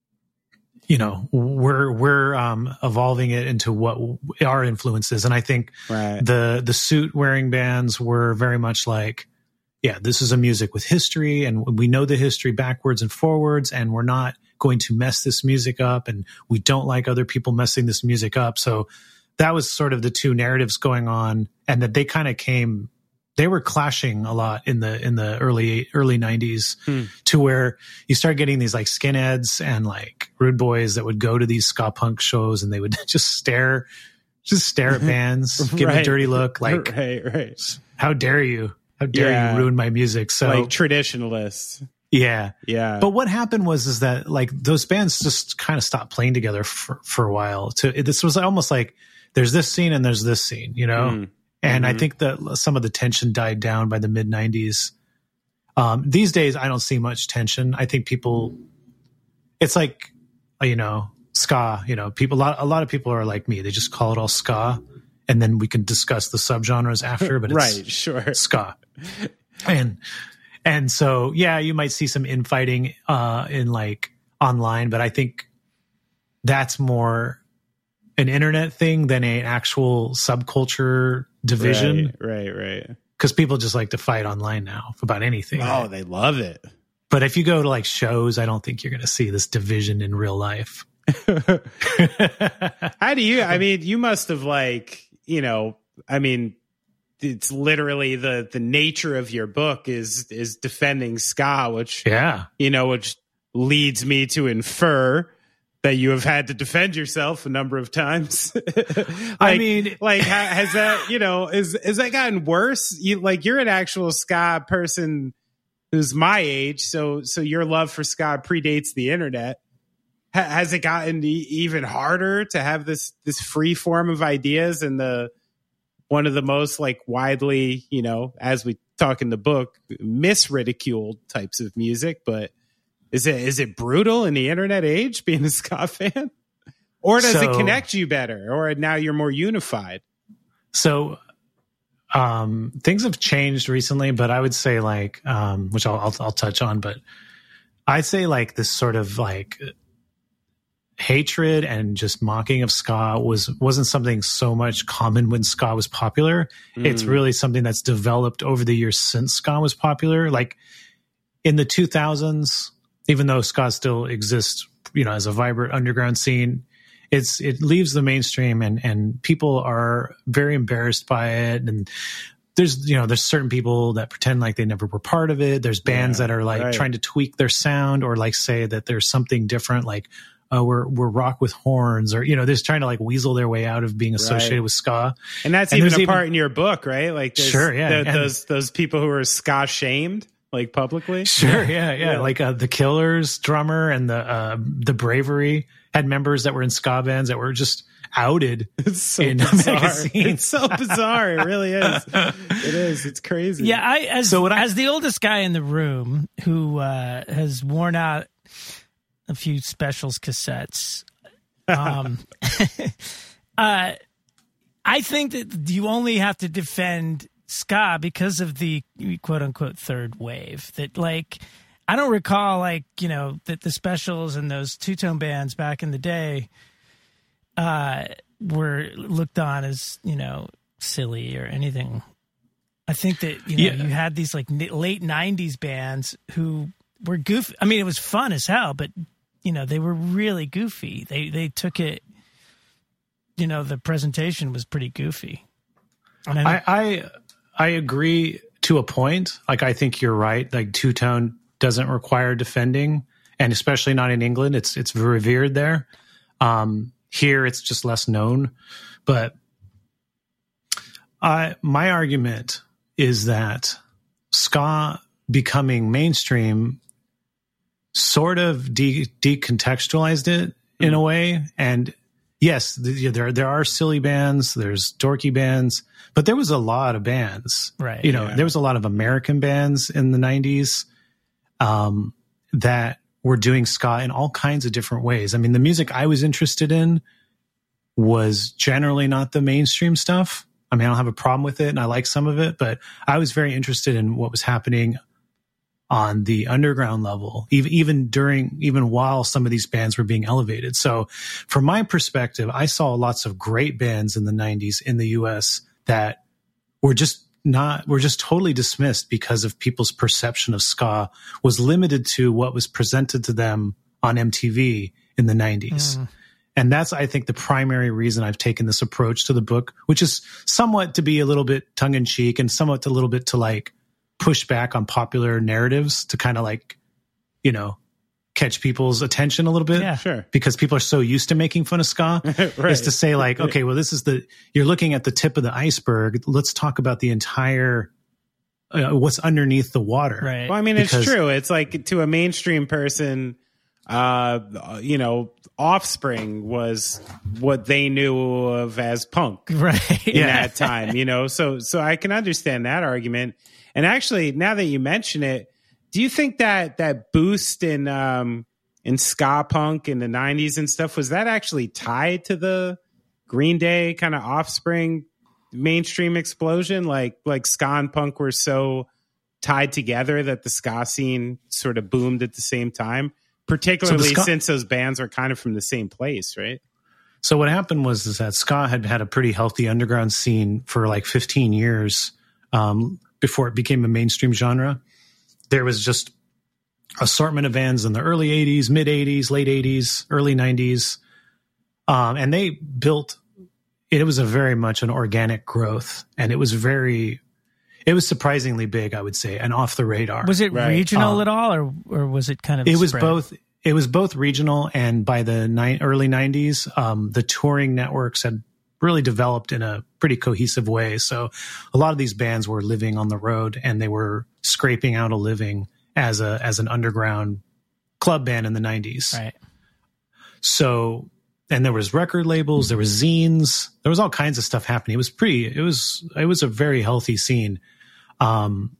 you know, we're we're um, evolving it into what our influence is. And I think right. the the suit wearing bands were very much like, yeah, this is a music with history, and we know the history backwards and forwards, and we're not going to mess this music up, and we don't like other people messing this music up. So that was sort of the two narratives going on, and that they kind of came, they were clashing a lot in the in the early early nineties hmm. to where you start getting these like skinheads and like rude boys that would go to these ska punk shows, and they would just stare, just stare at bands, give right. them a dirty look, like, right, right. how dare you? How dare yeah. you ruin my music? So like traditionalists. Yeah. Yeah. But what happened was, is that like those bands just kind of stopped playing together for, for a while. To this was almost like there's this scene and there's this scene, you know? Mm. And mm-hmm. I think that some of the tension died down by the mid nineties. Um, these days, I don't see much tension. I think people, it's like, you know, ska, you know, people, a lot, a lot of people are like me. They just call it all ska. And then we can discuss the subgenres after, but it's right, sure. ska. And, and so, yeah, you might see some infighting uh, in like online, but I think that's more an internet thing than an actual subculture division. Right, right, right. Because people just like to fight online now about anything. Oh, they love it. But if you go to like shows, I don't think you're going to see this division in real life. How do you, I mean, you must have like, you know, I mean, it's literally the the nature of your book is is defending ska, which yeah, you know, which leads me to infer that you have had to defend yourself a number of times. like, I mean, like has that, you know, is has that gotten worse? You like you're an actual ska person who's my age, so so your love for ska predates the internet. Ha- has it gotten e- even harder to have this this free form of ideas and the one of the most like widely, you know, as we talk in the book, misridiculed types of music? But is it is it brutal in the internet age being a ska fan, or does so, it connect you better, or now you're more unified? So um, things have changed recently, but I would say like, um, which I'll, I'll I'll touch on, but I'd say like this sort of like hatred and just mocking of ska was wasn't something so much common when ska was popular. Mm. It's really something that's developed over the years since ska was popular. Like in the two thousands, even though ska still exists, you know, as a vibrant underground scene, it's it leaves the mainstream, and and people are very embarrassed by it. And there's you know there's certain people that pretend like they never were part of it. There's bands yeah, that are like right. trying to tweak their sound, or like say that there's something different, like Uh, we're we're rock with horns, or you know, they're just trying to like weasel their way out of being associated right. with ska. And that's and even a even, part in your book, right? Like, sure, yeah, the, those those people who are ska shamed, like publicly. Sure, yeah, yeah. yeah. Like uh, the Killers drummer and the uh, the Bravery had members that were in ska bands that were just outed. It's so in bizarre. magazines. It's so bizarre. It really is. It is. It's crazy. Yeah, I as so I, as the oldest guy in the room who uh, has worn out a few Specials cassettes. Um, uh, I think that you only have to defend ska because of the quote unquote third wave. That like, I don't recall like, you know, that the Specials and those two-tone bands back in the day uh, were looked on as, you know, silly or anything. I think that, you know, yeah. you had these like late nineties bands who were goofy. I mean, it was fun as hell, but you know, they were really goofy. They they took it, you know, the presentation was pretty goofy. And I, I, I I agree to a point. Like, I think you're right. Like, two-tone doesn't require defending, and especially not in England. It's it's revered there. Um, here, it's just less known. But I, my argument is that ska becoming mainstream sort of de- decontextualized it in mm-hmm. a way. And yes, the, there there are silly bands, there's dorky bands, but there was a lot of bands. Right. You know, yeah. there was a lot of American bands in the nineties um, that were doing ska in all kinds of different ways. I mean, the music I was interested in was generally not the mainstream stuff. I mean, I don't have a problem with it, and I like some of it, but I was very interested in what was happening on the underground level, even, even during, even while some of these bands were being elevated. So from my perspective, I saw lots of great bands in the nineties in the U S that were just not, were just totally dismissed because of people's perception of ska was limited to what was presented to them on M T V in the nineties. Mm. And that's, I think, the primary reason I've taken this approach to the book, which is somewhat to be a little bit tongue in cheek and somewhat a little bit to like push back on popular narratives to kind of like, you know, catch people's attention a little bit. Yeah, sure. Because people are so used to making fun of ska. Right. Is to say like, okay, well, this is the, you're looking at the tip of the iceberg. Let's talk about the entire, uh, what's underneath the water. Right. Well, I mean, because, it's true. It's like to a mainstream person, uh, you know, Offspring was what they knew of as punk right. in yeah. that time, you know? So, so I can understand that argument. And actually, now that you mention it, do you think that that boost in um, in ska punk in the nineties and stuff, was that actually tied to the Green Day kind of Offspring mainstream explosion? Like like ska and punk were so tied together that the ska scene sort of boomed at the same time, particularly so ska- since those bands are kind of from the same place, right? So what happened was is that ska had had a pretty healthy underground scene for like fifteen years. Um, before it became a mainstream genre. There was just assortment of bands in the early eighties, mid eighties, late eighties, early nineties. Um, and they built, it was a very much an organic growth. And it was very, it was surprisingly big, I would say, and off the radar. Was it right. regional um, at all, or or was it kind of It was spread? both. It was both regional, and by the ni- early nineties, um, the touring networks had really developed in a pretty cohesive way. So a lot of these bands were living on the road, and they were scraping out a living as a as an underground club band in the nineties. Right. So, and there was record labels, there was zines, there was all kinds of stuff happening. It was pretty, it was, it was a very healthy scene. Um,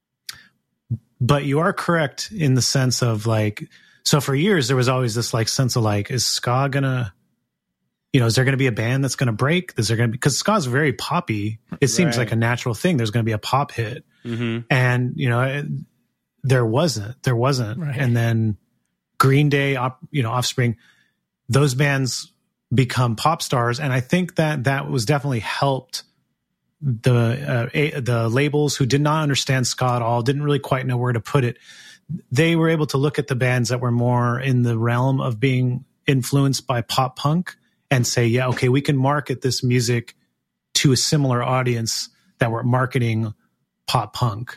but you are correct in the sense of like, so for years there was always this like sense of like, is ska gonna, you know, is there going to be a band that's going to break? Is there going to be, because ska is very poppy. It seems right. like a natural thing. There's going to be a pop hit. Mm-hmm. And, you know, it, there wasn't, there wasn't. Right. And then Green Day, op, you know, Offspring, those bands become pop stars. And I think that that was definitely helped the, uh, a, the labels who did not understand ska at all, didn't really quite know where to put it. They were able to look at the bands that were more in the realm of being influenced by pop punk and say, yeah, okay, we can market this music to a similar audience that were marketing pop punk.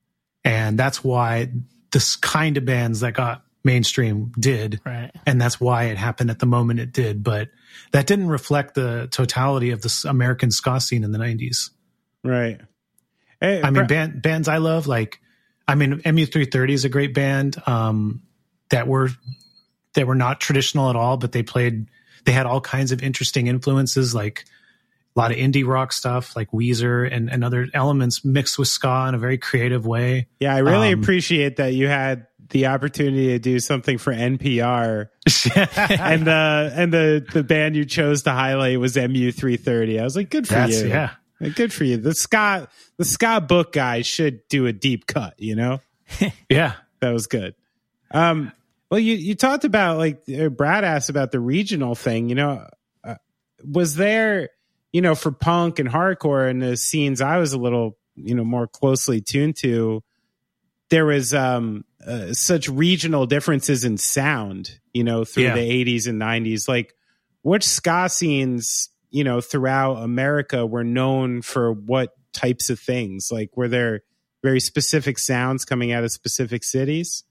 And that's why this kind of bands that got mainstream did. Right. And that's why it happened at the moment it did. But that didn't reflect the totality of the American ska scene in the nineties. Right. Hey, I mean, Bra- band, bands I love, like, I mean, M U three thirty is a great band um, that were, that were not traditional at all, but they played, they had all kinds of interesting influences, like a lot of indie rock stuff, like Weezer and, and other elements mixed with ska in a very creative way. Yeah, I really um, appreciate that you had the opportunity to do something for N P R, and the and the the band you chose to highlight was M U three thirty. I was like, good for That's, you. yeah. Good for you. The ska the ska book guy should do a deep cut, you know? Yeah. That was good. Um, well, you, you talked about, like, Brad asked about the regional thing, you know, uh, was there, you know, for punk and hardcore and the scenes I was a little, you know, more closely tuned to, there was um, uh, such regional differences in sound, you know, through yeah. the eighties and nineties. Like, which ska scenes, you know, throughout America were known for what types of things? Like, were there very specific sounds coming out of specific cities?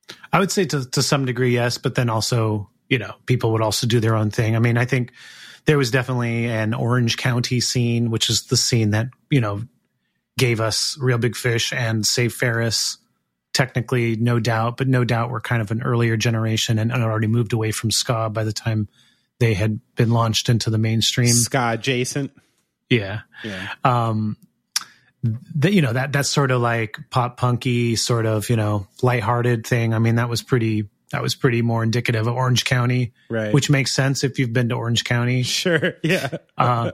I would say to, to some degree, yes, but then also, you know, people would also do their own thing. I mean, I think there was definitely an Orange County scene, which is the scene that, you know, gave us Real Big Fish and Save Ferris. Technically, No Doubt, but No Doubt were kind of an earlier generation and, and already moved away from ska by the time they had been launched into the mainstream. Ska adjacent. Yeah. Yeah. Um, the, you know, that, that's sort of like pop punky sort of, you know, lighthearted thing. I mean, that was pretty, that was pretty more indicative of Orange County, right? Which makes sense if you've been to Orange County. Sure. Yeah. uh,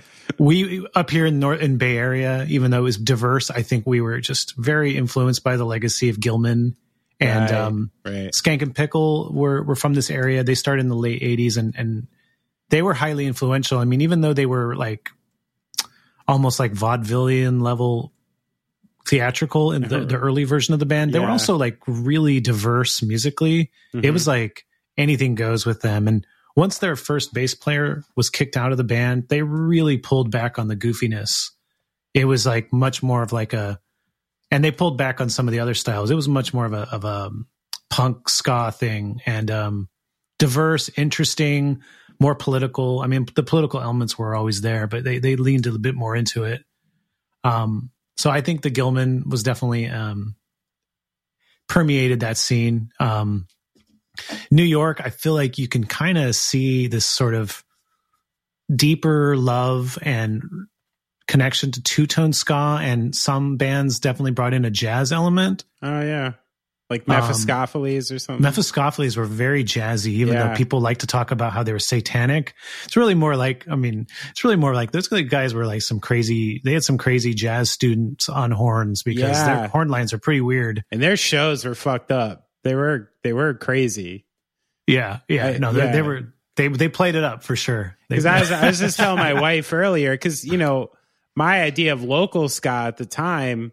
we up here in North in Bay Area, even though it was diverse, I think we were just very influenced by the legacy of Gilman and, right, um, right. Skank and Pickle were, were from this area. They started in the late eighties and, and they were highly influential. I mean, even though they were like almost like vaudevillian level theatrical in the, the early version of the band, they yeah. were also like really diverse musically. Mm-hmm. It was like anything goes with them. And once their first bass player was kicked out of the band, they really pulled back on the goofiness. It was like much more of like a, and they pulled back on some of the other styles. It was much more of a, of a punk ska thing and um, diverse, interesting, more political. I mean, the political elements were always there, but they, they leaned a bit more into it. Um, So I think the Gilman was definitely um, permeated that scene. Um, New York, I feel like you can kind of see this sort of deeper love and connection to two-tone ska, and some bands definitely brought in a jazz element. Oh, yeah. Like Mephistopheles um, or something. Mephistopheles were very jazzy, even yeah. though people like to talk about how they were satanic. It's really more like, I mean, it's really more like those guys were like some crazy, they had some crazy jazz students on horns because yeah. their horn lines are pretty weird. And their shows were fucked up. They were, they were crazy. Yeah. Yeah. I, no, they, yeah. they were, they, they played it up for sure. Because I was, I was just telling my wife earlier, because, you know, my idea of local ska at the time,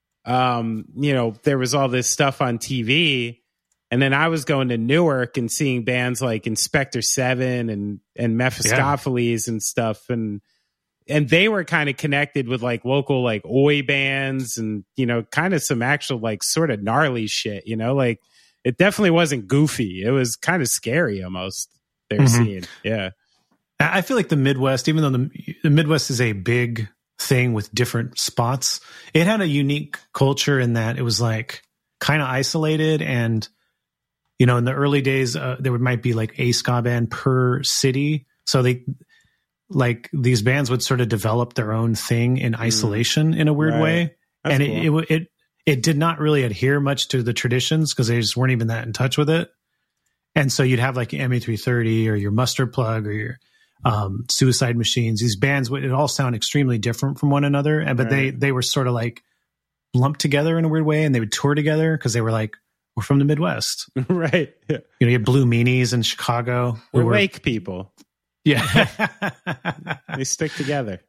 um, you know, there was all this stuff on T V, and then I was going to Newark and seeing bands like Inspector Seven and and Mephistopheles yeah. and stuff, and and they were kind of connected with like local like oi bands and, you know, kind of some actual like sort of gnarly shit, you know, like it definitely wasn't goofy. It was kind of scary almost. They were mm-hmm. seeing, yeah. I feel like the Midwest, even though the, the Midwest is a big thing with different spots, it had a unique culture in that it was like kind of isolated. And, you know, in the early days, uh, there might be like a ska band per city. So they like these bands would sort of develop their own thing in isolation mm. in a weird right. way. That's and cool. it, it, it, it did not really adhere much to the traditions because they just weren't even that in touch with it. And so you'd have like M E three thirty or your Mustard Plug or your um, Suicide Machines. These bands would it all sound extremely different from one another, and but right. they they were sort of like lumped together in a weird way, and they would tour together because they were like, we're from the Midwest, right? Yeah. You know, you had Blue Meanies in Chicago. We're were, Lake people. Yeah, they stick together.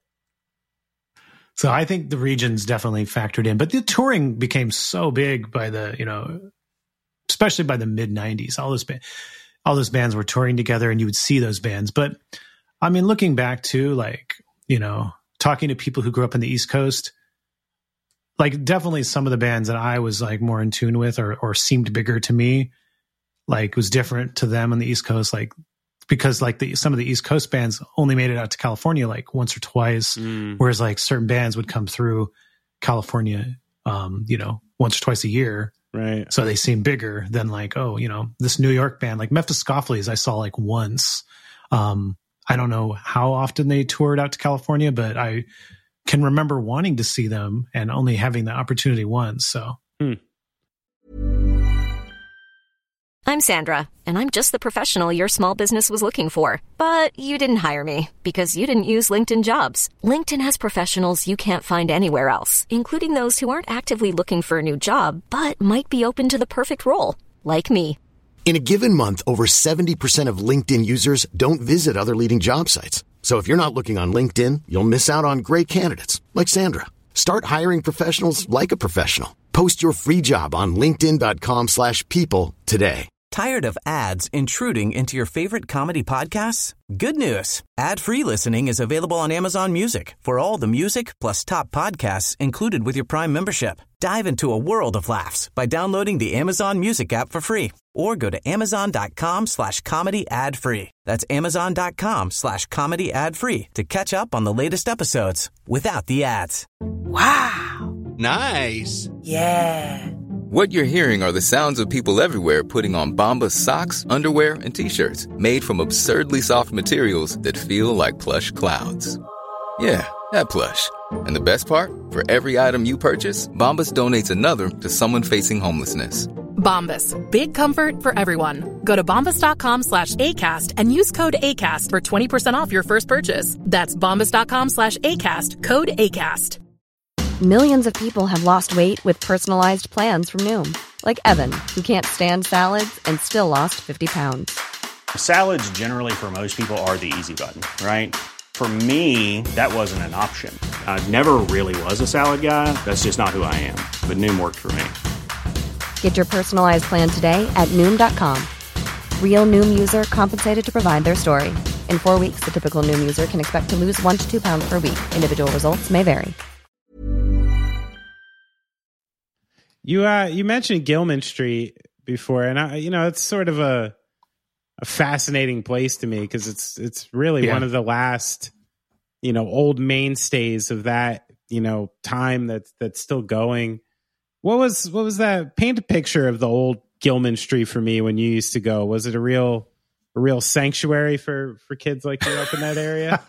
So I think the regions definitely factored in, but the touring became so big by the you know, especially by the mid nineties. All those bands, all those bands were touring together, and you would see those bands, but. I mean, looking back to like, you know, talking to people who grew up in the East Coast, like definitely some of the bands that I was like more in tune with or, or seemed bigger to me, like was different to them on the East Coast. Like, because like the, some of the East Coast bands only made it out to California like once or twice, mm. whereas like certain bands would come through California, um, you know, once or twice a year. Right. So they seem bigger than like, oh, you know, this New York band, like Mephistopheles, I saw like once, um, I don't know how often they toured out to California, but I can remember wanting to see them and only having the opportunity once. So, hmm. I'm Sandra, and I'm just the professional your small business was looking for. But you didn't hire me because you didn't use LinkedIn Jobs. LinkedIn has professionals you can't find anywhere else, including those who aren't actively looking for a new job, but might be open to the perfect role, like me. In a given month, over seventy percent of LinkedIn users don't visit other leading job sites. So if you're not looking on LinkedIn, you'll miss out on great candidates like Sandra. Start hiring professionals like a professional. Post your free job on linkedin dot com slash people today. Tired of ads intruding into your favorite comedy podcasts? Good news. Ad-free listening is available on Amazon Music for all the music plus top podcasts included with your Prime membership. Dive into a world of laughs by downloading the Amazon Music app for free or go to amazon.com slash comedy ad free. That's amazon.com slash comedy ad free to catch up on the latest episodes without the ads. Wow. Nice. Yeah. What you're hearing are the sounds of people everywhere putting on Bombas socks, underwear, and T-shirts made from absurdly soft materials that feel like plush clouds. Yeah, that plush. And the best part? For every item you purchase, Bombas donates another to someone facing homelessness. Bombas, big comfort for everyone. Go to bombas.com slash ACAST and use code ACAST for twenty percent off your first purchase. That's bombas.com slash ACAST, code ACAST. Millions of people have lost weight with personalized plans from Noom. Like Evan, who can't stand salads and still lost fifty pounds. Salads generally for most people are the easy button, right? For me, that wasn't an option. I never really was a salad guy. That's just not who I am. But Noom worked for me. Get your personalized plan today at Noom dot com. Real Noom user compensated to provide their story. In four weeks, the typical Noom user can expect to lose one to two pounds per week. Individual results may vary. You uh, you mentioned Gilman Street before, and I, you know, it's sort of a a fascinating place to me because it's it's really yeah. one of the last, you know, old mainstays of that, you know, time that's that's still going. What was what was that? Paint a picture of the old Gilman Street for me when you used to go. Was it a real a real sanctuary for for kids like you up in that area?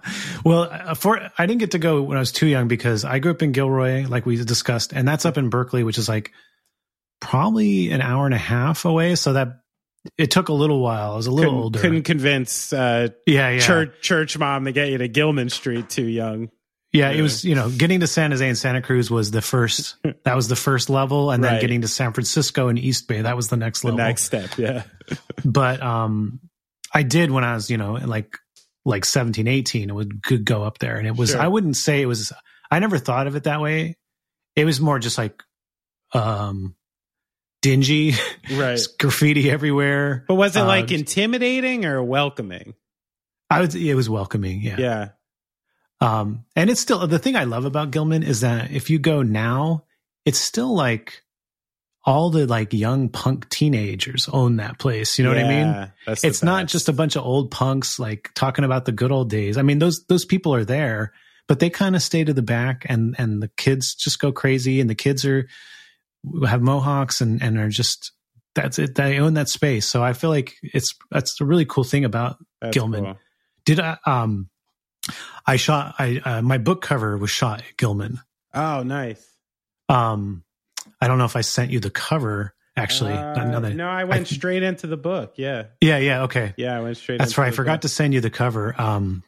Well, for I didn't get to go when I was too young because I grew up in Gilroy, like we discussed, and that's up in Berkeley, which is like probably an hour and a half away. So that it took a little while. I was a little couldn't, older. Couldn't convince uh, yeah, yeah. church church mom to get you to Gilman Street too young. Yeah, it was, you know, getting to San Jose and Santa Cruz was the first, that was the first level. And then right. getting to San Francisco and East Bay, that was the next level. The next step, yeah. But um, I did when I was, you know, like like seventeen, eighteen, it would could go up there. And it was, sure. I wouldn't say it was, I never thought of it that way. It was more just like um, dingy, right? graffiti everywhere. But was it uh, like intimidating or welcoming? I would, it was welcoming, yeah. Yeah. Um, and it's still, the thing I love about Gilman is that if you go now, it's still like all the like young punk teenagers own that place. You know yeah, what I mean? That's it's not just a bunch of old punks like talking about the good old days. I mean, those, those people are there, but they kind of stay to the back and, and the kids just go crazy and the kids are, have mohawks and, and are just, that's it. They own that space. So I feel like it's, that's a really cool thing about that's Gilman. Cool. Did I, um, I shot, I, uh, my book cover was shot at Gilman. Oh, nice. Um, I don't know if I sent you the cover actually. Uh, Another, no, I went I, straight into the book. Yeah. Yeah. Yeah. Okay. Yeah. I went straight. That's into right. I the forgot book. to send you the cover. Um,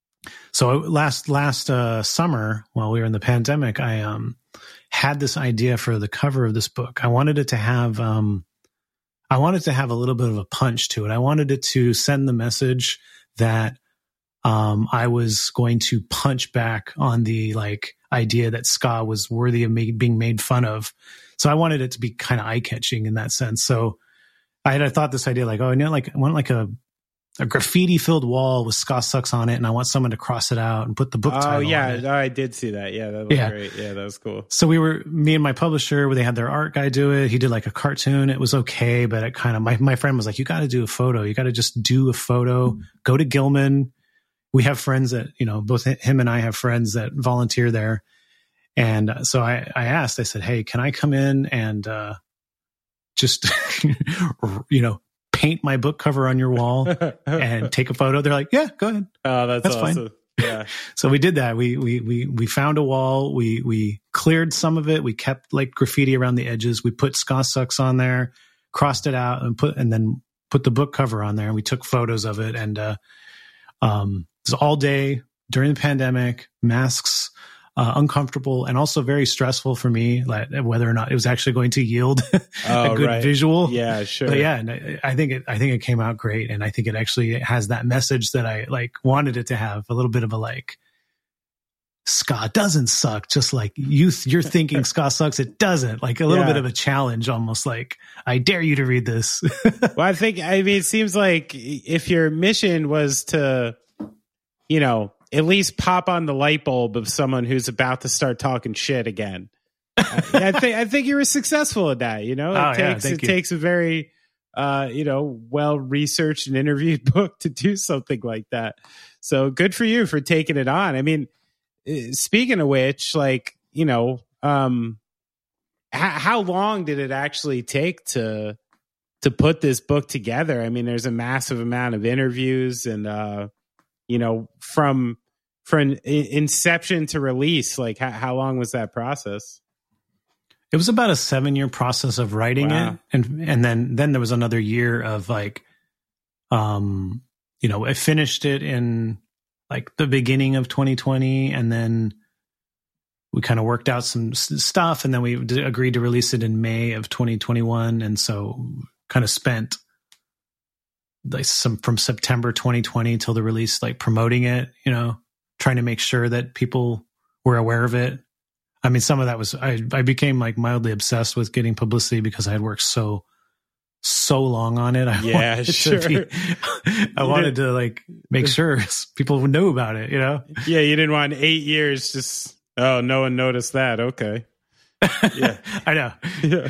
so last, last, uh, summer while we were in the pandemic, I, um, had this idea for the cover of this book. I wanted it to have, um, I wanted to have a little bit of a punch to it. I wanted it to send the message that, Um, I was going to punch back on the like idea that ska was worthy of me being made fun of. So I wanted it to be kind of eye catching in that sense. So I had I thought this idea like, oh, I know, like I want like a, a graffiti filled wall with ska sucks on it. And I want someone to cross it out and put the book oh, title yeah, on it. Oh, I did see that. Yeah. That was yeah. great. Yeah. That was cool. So we were, me and my publisher, where they had their art guy do it. He did like a cartoon. It was okay. But it kind of, my, my friend was like, you got to do a photo. You got to just do a photo, go to Gilman. We have friends that, you know, both him and I have friends that volunteer there. And so I, I asked, I said, hey, can I come in and uh, just, you know, paint my book cover on your wall and take a photo? They're like, yeah, go ahead. Oh, that's, that's awesome. fine. Yeah. So we did that. We, we, we, we found a wall. We, we cleared some of it. We kept like graffiti around the edges. We put Ska Sucks on there, crossed it out and put, and then put the book cover on there. And we took photos of it. And, uh, um, it was all day during the pandemic, masks, uh, uncomfortable, and also very stressful for me, like whether or not it was actually going to yield oh, a good right. visual. Yeah, sure. But yeah, and I, I think it, I think it came out great, and I think it actually has that message that I like wanted it to have, a little bit of a like ska doesn't suck, just like you, you're thinking ska sucks. It doesn't. Like a little Yeah. bit of a challenge, almost like, I dare you to read this. Well, I think, I mean, it seems like if your mission was to, you know, at least pop on the light bulb of someone who's about to start talking shit again, I, I think I think you were successful at that. You know, it Oh, yeah, takes thank it you. takes a very, uh, you know, well researched and interviewed book to do something like that. So good for you for taking it on. I mean, uh, speaking of which, like, you know, um, how, how long did it actually take to to put this book together? I mean, there's a massive amount of interviews, and uh, you know, from from inception to release, like how, how long was that process? It was about a seven year process of writing Wow. it. And, and then, then there was another year of like, um, you know, I finished it in like the beginning of twenty twenty. And then we kind of worked out some s- stuff. And then we d- agreed to release it in May of twenty twenty-one. And so kind of spent like some from September twenty twenty till the release, like promoting it, you know, trying to make sure that people were aware of it. I mean, some of that was, I, I became like mildly obsessed with getting publicity because I had worked so, so long on it. I Yeah, wanted sure. To be, I wanted to like make sure people knew about it, you know? Yeah, you didn't want eight years just, oh, no one noticed that. Okay. Yeah. I know. Yeah.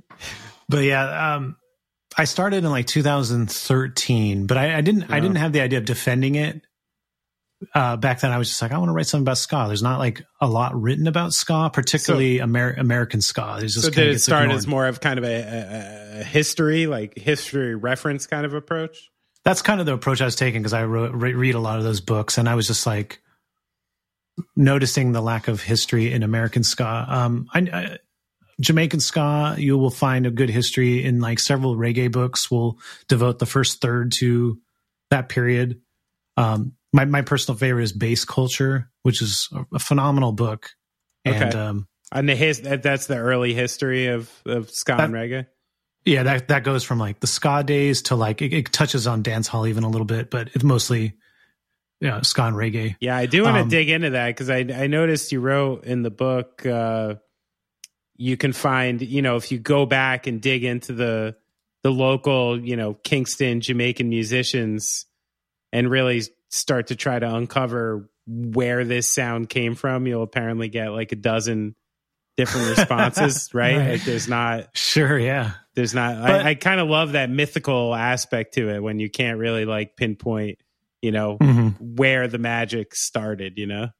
But yeah, um, I started in like two thousand thirteen, but I, I didn't, I didn't have the idea of defending it. Uh, back then I was just like, I want to write something about ska. There's not like a lot written about ska, particularly So- Amer- American ska. There's just So kinda did it gets start ignored. as more of kind of a, a, a history, like history reference kind of approach? That's kind of the approach I was taking because I wrote, re- read a lot of those books, and I was just like noticing the lack of history in American ska. Um, I, I, Jamaican ska, you will find a good history in like several reggae books. Will devote the first third to that period. Um, my my personal favorite is Bass Culture, which is a, a phenomenal book. And Okay. um, And the his, that, that's the early history of, of ska and That- reggae? yeah, that that goes from like the ska days to like it, it touches on dance hall even a little bit, but it's mostly yeah ska and reggae. Yeah, I do want to Um, dig into that because I I noticed you wrote in the book uh, you can find, you know, if you go back and dig into the the local, you know, Kingston Jamaican musicians and really start to try to uncover where this sound came from, you'll apparently get like a dozen different responses, right? Right. Like there's not Sure, yeah. there's not But- I, I kind of love that mythical aspect to it when you can't really like pinpoint, you know, Mhm. where the magic started, you know?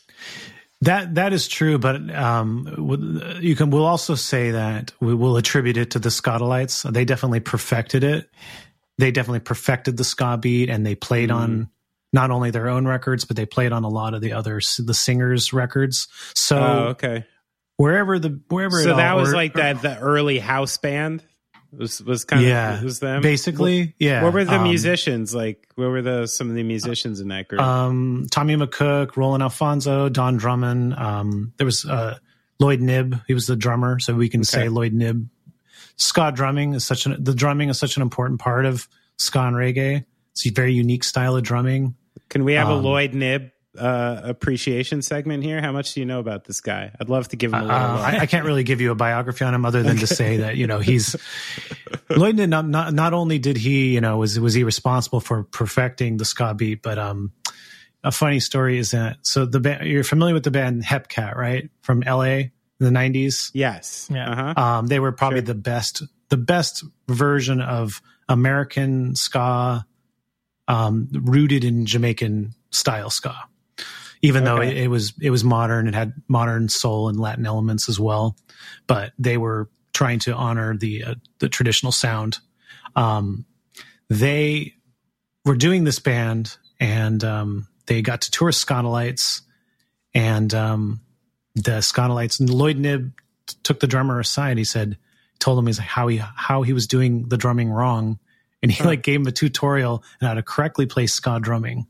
That that is true, but um, w- you can. We'll also say that we will attribute it to the Scotalites. They definitely perfected it. They definitely perfected the ska beat, and they played Mm. on not only their own records, but they played on a lot of the other the singers' records. So Oh, okay. wherever the wherever So it that all, was or- like that the early house band was was kind Yeah, of was them basically, What, yeah. what were the Um, musicians like? What were the some of the musicians in that group? Um, Tommy McCook, Roland Alfonso, Don Drummond. Um, there was uh, Lloyd Knibb. He was the drummer, so we can say Lloyd Knibb. Ska drumming is such an the drumming is such an important part of ska and reggae. It's a very unique style of drumming. Can we have a um, Lloyd Knibb uh, appreciation segment here? How much do you know about this guy? I'd love to give him a Uh, little. love. I, I can't really give you a biography on him other than to say that, you know, he's Lloyd Knibb. Not, not not only did he, you know, was was he responsible for perfecting the ska beat, but um, a funny story is that so the band, you're familiar with the band Hepcat, right, from L A in the nineties? Yes. Yeah. Uh-huh. Um, they were probably Sure. the best, the best version of American ska, um, rooted in Jamaican style ska. Even though Okay. it, it was it was modern, it had modern soul and Latin elements as well, but they were trying to honor the uh, the traditional sound. Um, they were doing this band, and um, they got to tour Scotalites, and um, the Scotalites and Lloyd Knibb t- took the drummer aside. He said, told him he's like how he how he was doing the drumming wrong, and he like gave him a tutorial on how to correctly play ska drumming.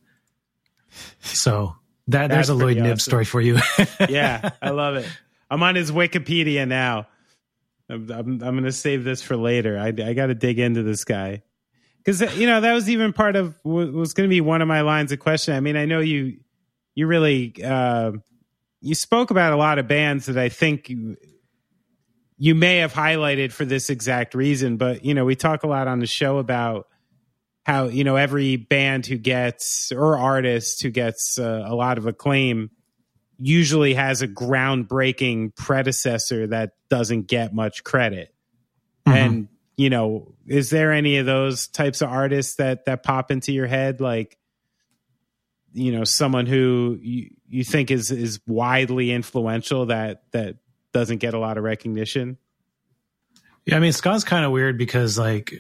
So that That's there's a Lloyd pretty Knibb awesome. story for you. Yeah, I love it. I'm on his Wikipedia now. I'm, I'm, I'm going to save this for later. I, I got to dig into this guy because you know that was even part of what was going to be one of my lines of question. I mean, I know you you really uh, you spoke about a lot of bands that I think you, you may have highlighted for this exact reason, but, you know, we talk a lot on the show about how, you know, every band who gets, or artist who gets uh, a lot of acclaim usually has a groundbreaking predecessor that doesn't get much credit. Mm-hmm. And, you know, is there any of those types of artists that, that pop into your head? Like, you know, someone who you, you think is, is widely influential that, that doesn't get a lot of recognition? Yeah. I mean, ska's kind of weird because like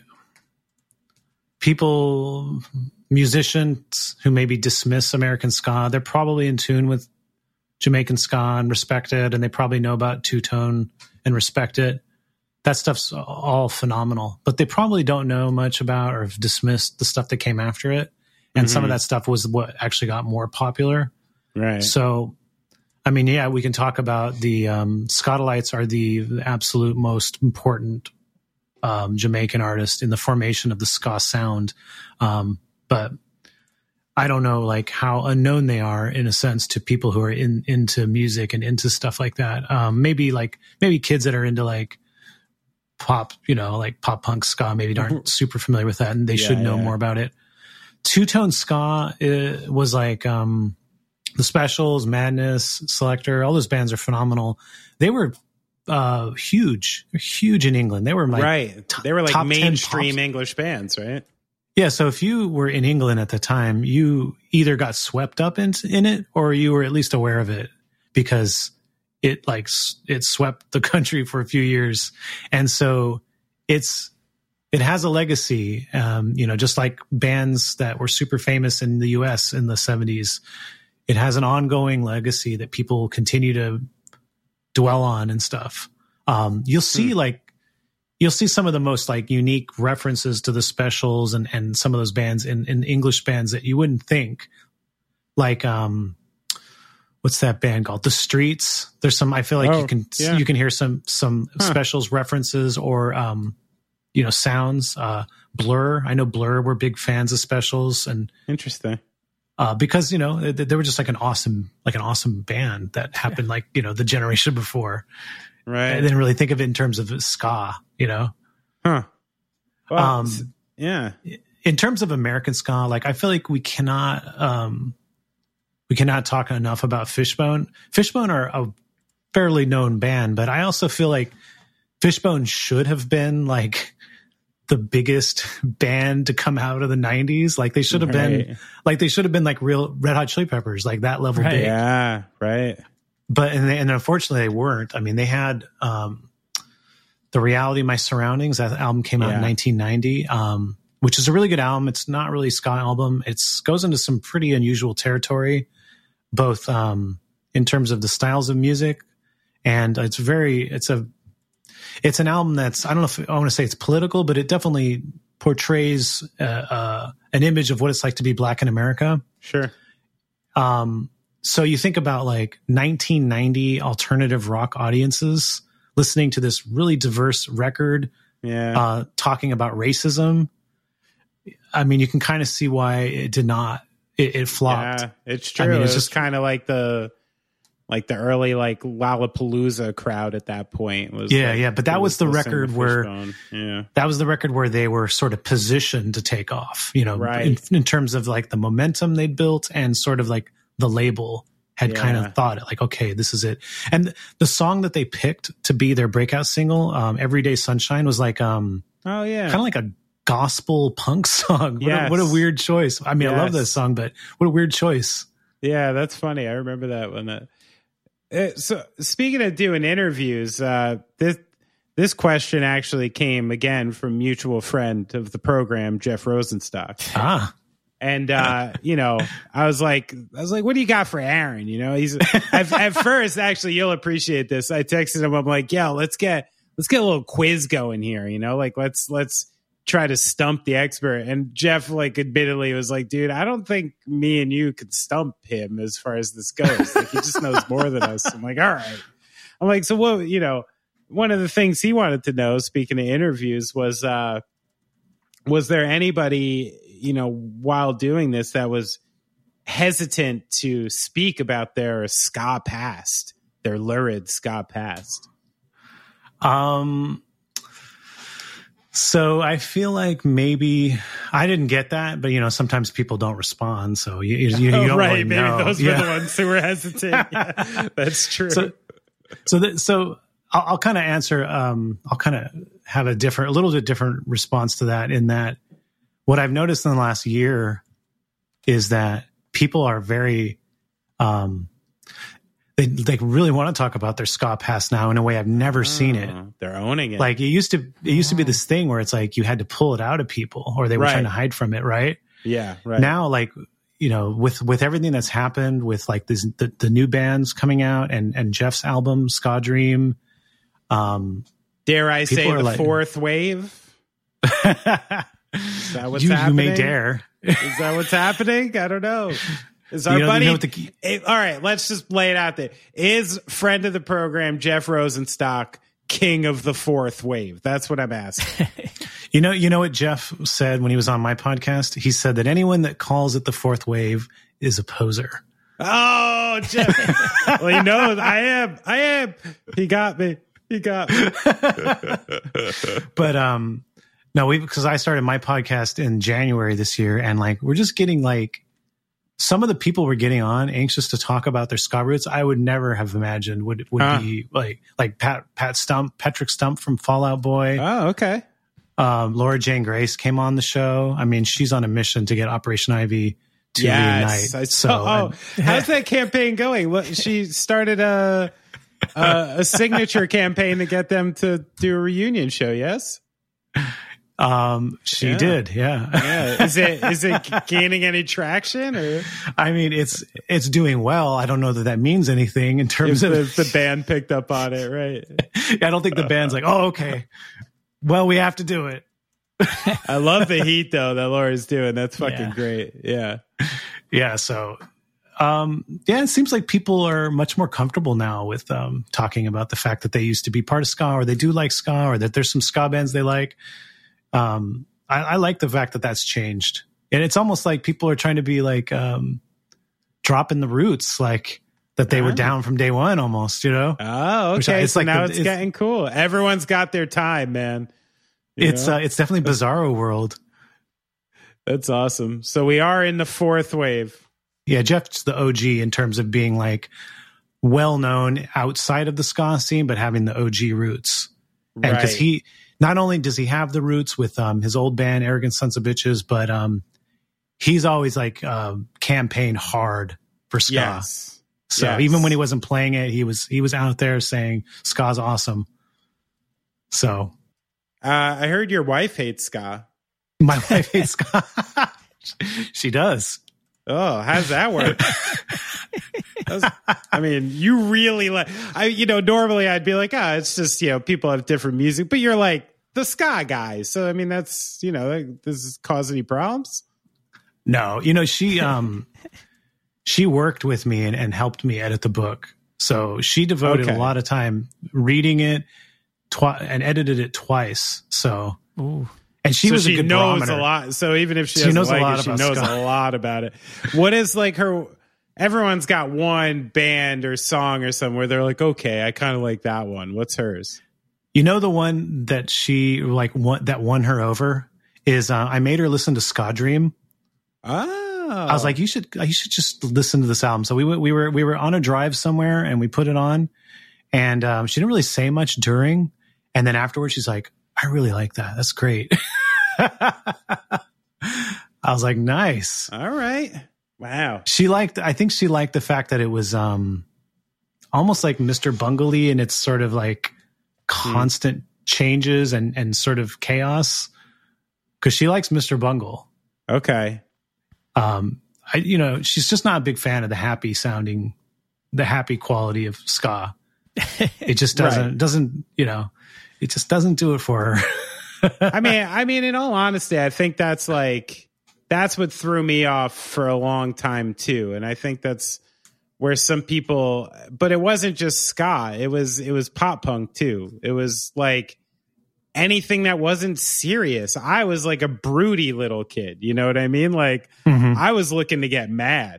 people, musicians who maybe dismiss American ska, they're probably in tune with Jamaican ska and respect it. And they probably know about two-tone and respect it. That stuff's all phenomenal, but they probably don't know much about or have dismissed the stuff that came after it. And mm-hmm. some of that stuff was what actually got more popular. Right. So, I mean, yeah, we can talk about the um, Skatalites are the, the absolute most important um, Jamaican artist in the formation of the ska sound. Um, but I don't know like how unknown they are in a sense to people who are in into music and into stuff like that. Um, maybe like maybe kids that are into like pop, you know, like pop punk ska maybe aren't super familiar with that, and they yeah, should know yeah. more about it. Two-tone ska uh, was like um, the Specials, Madness, Selector. All those bands are phenomenal. They were uh, huge, huge in England. They were like right. T- they were like mainstream English bands, right? Yeah. So if you were in England at the time, you either got swept up in, in it, or you were at least aware of it because it like it swept the country for a few years, and so it's. It has a legacy, um, you know, just like bands that were super famous in the U S in the seventies. It has an ongoing legacy that people continue to dwell on and stuff. Um, you'll see, hmm. like, you'll see some of the most like unique references to the Specials and, and some of those bands in, in English bands that you wouldn't think. Like, um, what's that band called? The Streets. There's some. I feel like oh, you can yeah. you can hear some some huh. Specials references or. Um, you know, sounds, uh, Blur. I know Blur were big fans of Specials, and interesting. Uh, because, you know, they, they were just like an awesome, like an awesome band that happened yeah. like, you know, the generation before. Right. I didn't really think of it in terms of ska, you know? Huh. Well, um, yeah. In terms of American ska, like I feel like we cannot, um, we cannot talk enough about Fishbone. Fishbone are a fairly known band, but I also feel like Fishbone should have been like the biggest band to come out of the nineties. Like they should have right. been like they should have been like real Red Hot Chili Peppers, like that level right. big. Yeah, right. But and, they, and unfortunately they weren't. I mean, they had um, The Reality of My Surroundings. That album came out yeah. in nineteen ninety, um, which is a really good album. It's not really a ska album. It goes into some pretty unusual territory, both um, in terms of the styles of music, and it's very it's a It's an album that's, I don't know if I want to say it's political, but it definitely portrays uh, uh, an image of what it's like to be black in America. Sure. Um, so you think about like nineteen ninety alternative rock audiences listening to this really diverse record, yeah, uh, talking about racism. I mean, you can kind of see why it did not, it, it flopped. Yeah, it's true. I mean, it's it's just kind of like the, like the early like Lollapalooza crowd at that point was yeah like, yeah but that was the record where yeah that was the record where they were sort of positioned to take off, you know, right. in, in terms of like the momentum they'd built and sort of like the label had yeah. kind of thought like, okay, this is it. And the song that they picked to be their breakout single, um, Everyday Sunshine, was like um oh yeah kind of like a gospel punk song. What, yes. a, what a weird choice. I mean, yes. I love this song, but what a weird choice. Yeah, that's funny. I remember that one. That Uh, so speaking of doing interviews, uh, this this question actually came again from mutual friend of the program, Jeff Rosenstock. Ah, and uh, you know, I was like, I was like, what do you got for Aaron? You know, he's at, at first actually you'll appreciate this. I texted him. I'm like, yeah, let's get let's get a little quiz going here. You know, like let's let's. try to stump the expert. And Jeff like admittedly was like, dude, I don't think me and you could stump him as far as this goes. Like he just knows more than us. I'm like, all right. I'm like, so what, you know, one of the things he wanted to know, speaking of interviews, was uh was there anybody, you know, while doing this that was hesitant to speak about their ska past, their lurid ska past? Um, so I feel like maybe I didn't get that, but you know, sometimes people don't respond. So you, you, you don't oh, right. really Maybe know. those yeah. were the ones who were hesitant. Yeah, that's true. So, so, that, so I'll, I'll kind of answer, um, I'll kind of have a different, a little bit different response to that, in that what I've noticed in the last year is that people are very, um, They they really want to talk about their ska past now in a way I've never oh, seen it. They're owning it. Like it used to, it used to be this thing where it's like you had to pull it out of people, or they were right. trying to hide from it, right? Yeah, right. Now, like, you know, with with everything that's happened, with like this, the the new bands coming out, and and Jeff's album Ska Dream, um, dare I say the like, fourth wave? Is that what's you, happening? You may dare. Is that what's happening? I don't know. Is our you know, buddy? You know the, it, all right, let's just lay it out there. Is friend of the program Jeff Rosenstock king of the fourth wave? That's what I'm asking. you know, you know what Jeff said when he was on my podcast? He said that anyone that calls it the fourth wave is a poser. Oh, Jeff. Well, he knows I am. I am. He got me. He got me. But um, no, we because I started my podcast in January this year, and like we're just getting like. Some of the people we're getting on anxious to talk about their ska roots, I would never have imagined would would huh. be like like Pat Pat Stump, Patrick Stump from Fall Out Boy. Oh, okay. Um, Laura Jane Grace came on the show. I mean, she's on a mission to get Operation Ivy to yes, reunite. I saw, so, oh, and, how's that campaign going? What, she started a, a a signature campaign to get them to do a reunion show. Yes. Um, she yeah. did, yeah. yeah. Is it is it gaining any traction? Or I mean, it's it's doing well. I don't know that that means anything in terms if of the, if the band picked up on it, right? I don't think the band's like, oh, okay. Well, we have to do it. I love the heat though that Laura's doing. That's fucking yeah. great. Yeah, yeah. So, um, yeah, it seems like people are much more comfortable now with um talking about the fact that they used to be part of ska, or they do like ska, or that there's some ska bands they like. Um, I, I like the fact that that's changed, and it's almost like people are trying to be like, um, dropping the roots, like that they oh. were down from day one almost, you know? Oh, okay. I, it's so like now the, it's, it's getting cool. Everyone's got their time, man. You it's, uh, it's definitely Bizarro world. That's awesome. So we are in the fourth wave. Yeah. Jeff's the O G in terms of being like well known outside of the ska scene, but having the O G roots. And right. cause he, not only does he have the roots with um, his old band, Arrogant Sons of Bitches, but um, he's always like uh, campaigned hard for ska. Yes. So yes. even when he wasn't playing it, he was he was out there saying ska's awesome. So uh, I heard your wife hates ska. My wife hates ska. She does. Oh, how's that work? I mean, you really like, I, you know, normally I'd be like, ah, oh, it's just, you know, people have different music, but you're like the ska guy. So, I mean, that's, you know, does this cause any problems? No, you know, she, um, she worked with me and, and helped me edit the book. So she devoted okay. a lot of time reading it twi- and edited it twice. So, Ooh. And she so was she a good knows barometer. a lot. So even if she, she doesn't knows like a lot it, she about knows ska. a lot about it. What is like her? Everyone's got one band or song or something where they're like, okay, I kind of like that one. What's hers? You know, the one that she like won, that won her over is uh, I made her listen to Ska Dream. Oh, I was like, you should you should just listen to this album. So we went, we were we were on a drive somewhere and we put it on, and um, she didn't really say much during, and then afterwards she's like, I really like that. That's great. I was like, nice. All right. Wow. She liked, I think she liked the fact that it was um, almost like Mister Bungle-y, and it's sort of like constant mm. changes and, and sort of chaos, because she likes Mister Bungle. Okay. Um, I, you know, she's just not a big fan of the happy sounding, the happy quality of ska. It just doesn't, right. doesn't, you know, it just doesn't do it for her. I mean, I mean, in all honesty, I think that's like, that's what threw me off for a long time too. And I think that's where some people, but it wasn't just ska. It was, it was pop punk too. It was like anything that wasn't serious. I was like a broody little kid. You know what I mean? Like mm-hmm. I was looking to get mad.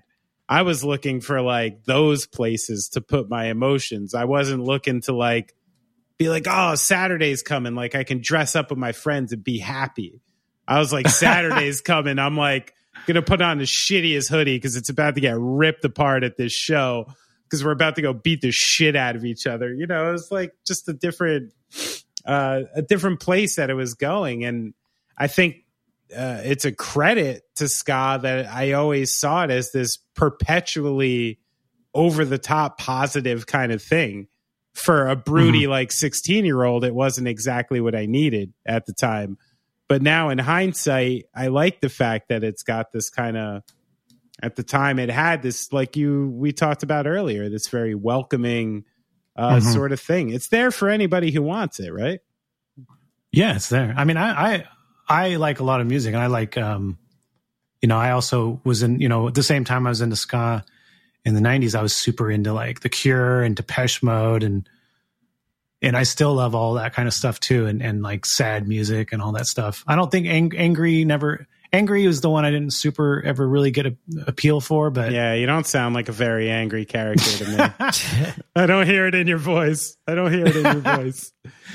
I was looking for like those places to put my emotions. I wasn't looking to like be like, oh, Saturday's coming. Like I can dress up with my friends and be happy. I was like, Saturday's coming. I'm like going to put on the shittiest hoodie because it's about to get ripped apart at this show because we're about to go beat the shit out of each other. You know, it was like just a different, uh, a different place that it was going. And I think uh, it's a credit to ska that I always saw it as this perpetually over the top positive kind of thing. For a broody mm-hmm. like sixteen year old, it wasn't exactly what I needed at the time. But now in hindsight, I like the fact that it's got this kind of, at the time it had this, like you, we talked about earlier, this very welcoming uh, mm-hmm. sort of thing. It's there for anybody who wants it, right? Yeah, it's there. I mean, I, I, I like a lot of music, and I like, um, you know, I also was in, you know, at the same time I was into ska in the nineties, I was super into like The Cure and Depeche Mode, and and I still love all that kind of stuff too, and and like sad music and all that stuff. I don't think ang- Angry never Angry was the one I didn't super ever really get a appeal for, but yeah, you don't sound like a very angry character to me. I don't hear it in your voice. I don't hear it in your voice.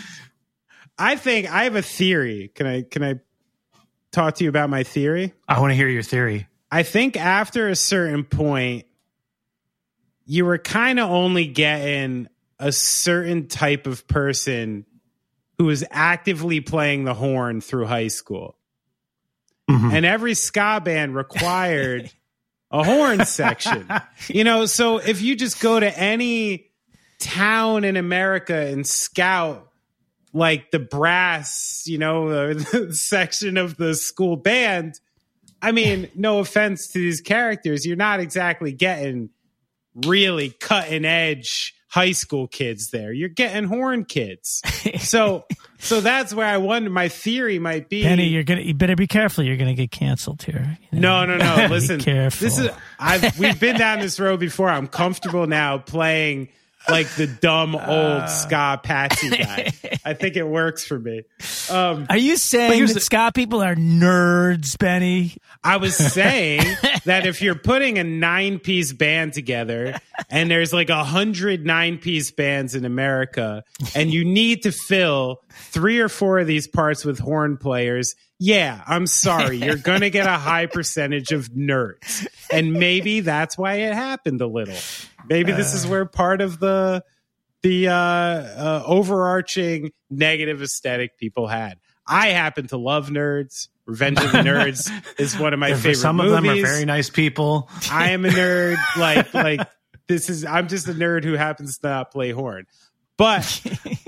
I think I have a theory. Can I can I talk to you about my theory? I want to hear your theory. I think after a certain point, you were kind of only getting a certain type of person who was actively playing the horn through high school. Mm-hmm. And every ska band required a horn section. You know, so if you just go to any town in America and scout like the brass, you know, the section of the school band, I mean, no offense to these characters, you're not exactly getting really cutting edge high school kids there. You're getting horn kids. So so that's where I wonder, my theory might be, Penny, you're gonna you better be careful, you're gonna get canceled here. You know? No, no, no. Listen, careful. This is I've we've been down this road before. I'm comfortable now playing like the dumb old uh, ska patsy guy. I think it works for me. Um, Are you saying that the, ska people are nerds, Benny? I was saying that if you're putting a nine-piece band together and there's like a hundred nine-piece bands in America and you need to fill three or four of these parts with horn players, yeah, I'm sorry. You're going to get a high percentage of nerds. And maybe that's why it happened a little. Maybe this is where part of the the uh, uh, overarching negative aesthetic people had. I happen to love nerds. Revenge of the Nerds is one of my favorite some movies. Some of them are very nice people. I am a nerd. Like, like this is, I'm just a nerd who happens to not play horn. But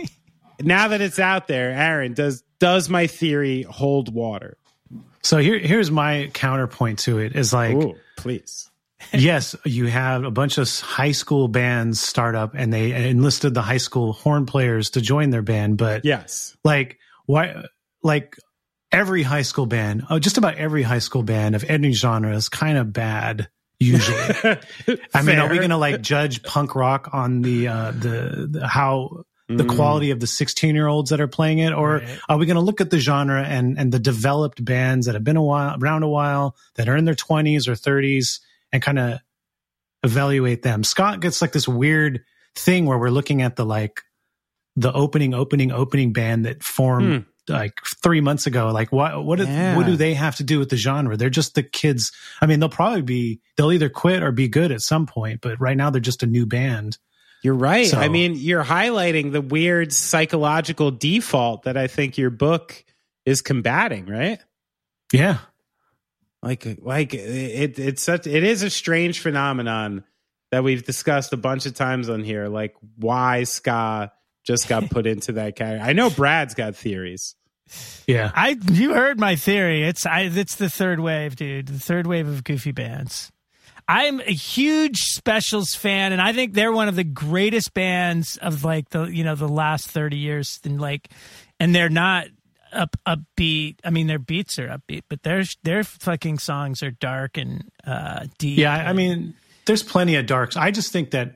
now that it's out there, Aaron, does does my theory hold water? So here, here's my counterpoint to it is like, ooh, please. Yes, you have a bunch of high school bands start up and they enlisted the high school horn players to join their band. But yes, like why, like every high school band, oh, just about every high school band of any genre is kind of bad. Usually, I mean, are we going to like judge punk rock on the, uh, the, the how the mm. quality of the sixteen year olds that are playing it? Or right. are we going to look at the genre and, and the developed bands that have been a while around a while that are in their twenties or thirties and kind of evaluate them? Scott gets like this weird thing where we're looking at the like the opening, opening, opening band that formed hmm. like three months ago. Like what, what, yeah. what do they have to do with the genre? They're just the kids. I mean, they'll probably be, they'll either quit or be good at some point, but right now they're just a new band. You're right. So, I mean, you're highlighting the weird psychological default that I think your book is combating, right? Yeah. Like, like it, it's such, it is a strange phenomenon that we've discussed a bunch of times on here. Like why ska just got put into that category. I know Brad's got theories. Yeah, I you heard my theory. It's I. It's the third wave, dude. The third wave of goofy bands. I'm a huge Specials fan, and I think they're one of the greatest bands of like the you know the last thirty years. And like, and they're not up upbeat. I mean, their beats are upbeat, but their their fucking songs are dark and uh, deep. Yeah, I mean, there's plenty of darks. I just think that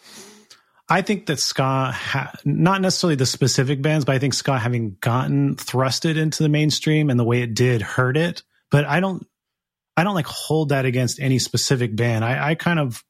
I think that ska, ha- not necessarily the specific bands, but I think ska having gotten thrusted into the mainstream and the way it did hurt it. But I don't. I don't like hold that against any specific band. I, I kind of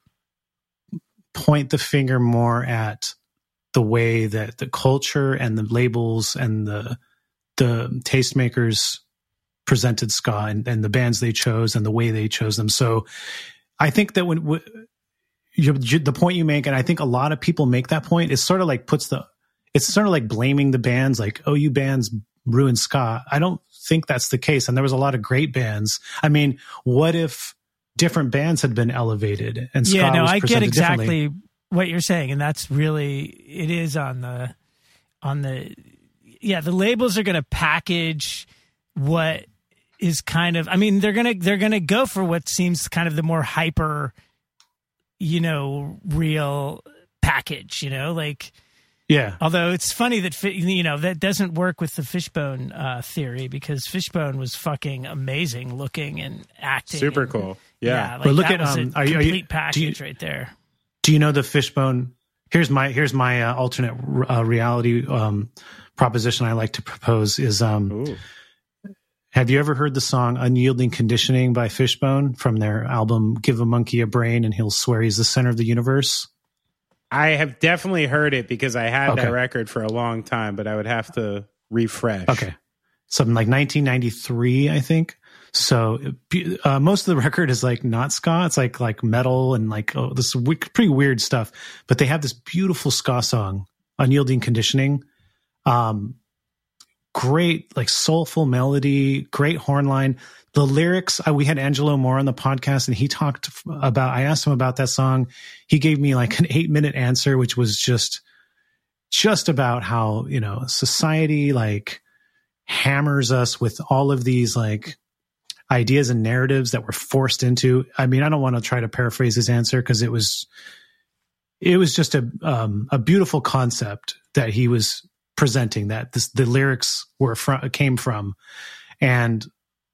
point the finger more at the way that the culture and the labels and the the tastemakers presented ska and, and the bands they chose and the way they chose them. So I think that when w- you, you, the point you make, and I think a lot of people make that point, is sort of like puts the, it's sort of like blaming the bands, like, oh, you bands ruined ska. I don't think that's the case. And there was a lot of great bands. I mean, what if different bands had been elevated and ska yeah, no, was I get exactly what you're saying, and that's really it is on the on the yeah the labels are going to package what is kind of I mean they're gonna they're gonna go for what seems kind of the more hyper, you know, real package, you know, like yeah. Although it's funny that you know that doesn't work with the Fishbone uh, theory, because Fishbone was fucking amazing looking and acting, super and, cool. Yeah, yeah like but look that at was um, a are you, complete are you, package you, right there. Do you know the Fishbone? Here's my here's my uh, alternate uh, reality um, proposition I like to propose is um, Ooh. Have you ever heard the song Unyielding Conditioning by Fishbone from their album Give a Monkey a Brain and He'll Swear He's the Center of the Universe? I have definitely heard it because I had okay. that record for a long time, but I would have to refresh. Okay. Something like nineteen ninety-three, I think. So uh, most of the record is like not ska. It's like like metal and like oh, this w- pretty weird stuff. But they have this beautiful ska song, Unyielding Conditioning. Um, great, like soulful melody, great horn line. The lyrics, uh, we had Angelo Moore on the podcast and he talked about, I asked him about that song. He gave me like an eight minute answer, which was just, just about how, you know, society like hammers us with all of these like ideas and narratives that we're forced into. I mean, I don't want to try to paraphrase his answer because it was, it was just a, um, a beautiful concept that he was presenting, that this, the lyrics were from, came from. And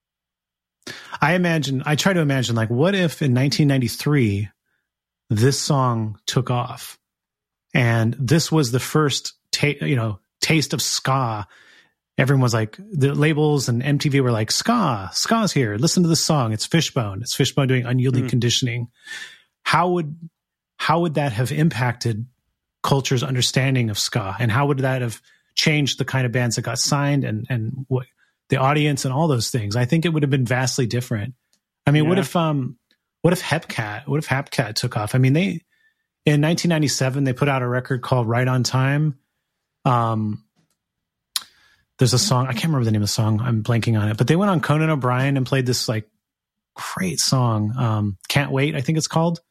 I imagine, I try to imagine, like, what if in nineteen ninety-three, this song took off and this was the first, ta- you know, taste of ska. Everyone was like, the labels and M T V were like, ska, ska's here. Listen to this song. It's Fishbone. It's Fishbone doing Unyielding mm. Conditioning. How would, how would that have impacted culture's understanding of ska? And how would that have changed the kind of bands that got signed and, and what the audience and all those things? I think it would have been vastly different. I mean, yeah. what if, um, what if Hepcat, what if Hepcat took off? I mean, they, in nineteen ninety-seven, they put out a record called Right on Time. Um, there's a song, I can't remember the name of the song. I'm blanking on it, but they went on Conan O'Brien and played this like great song. Um, Can't Wait, I think it's called.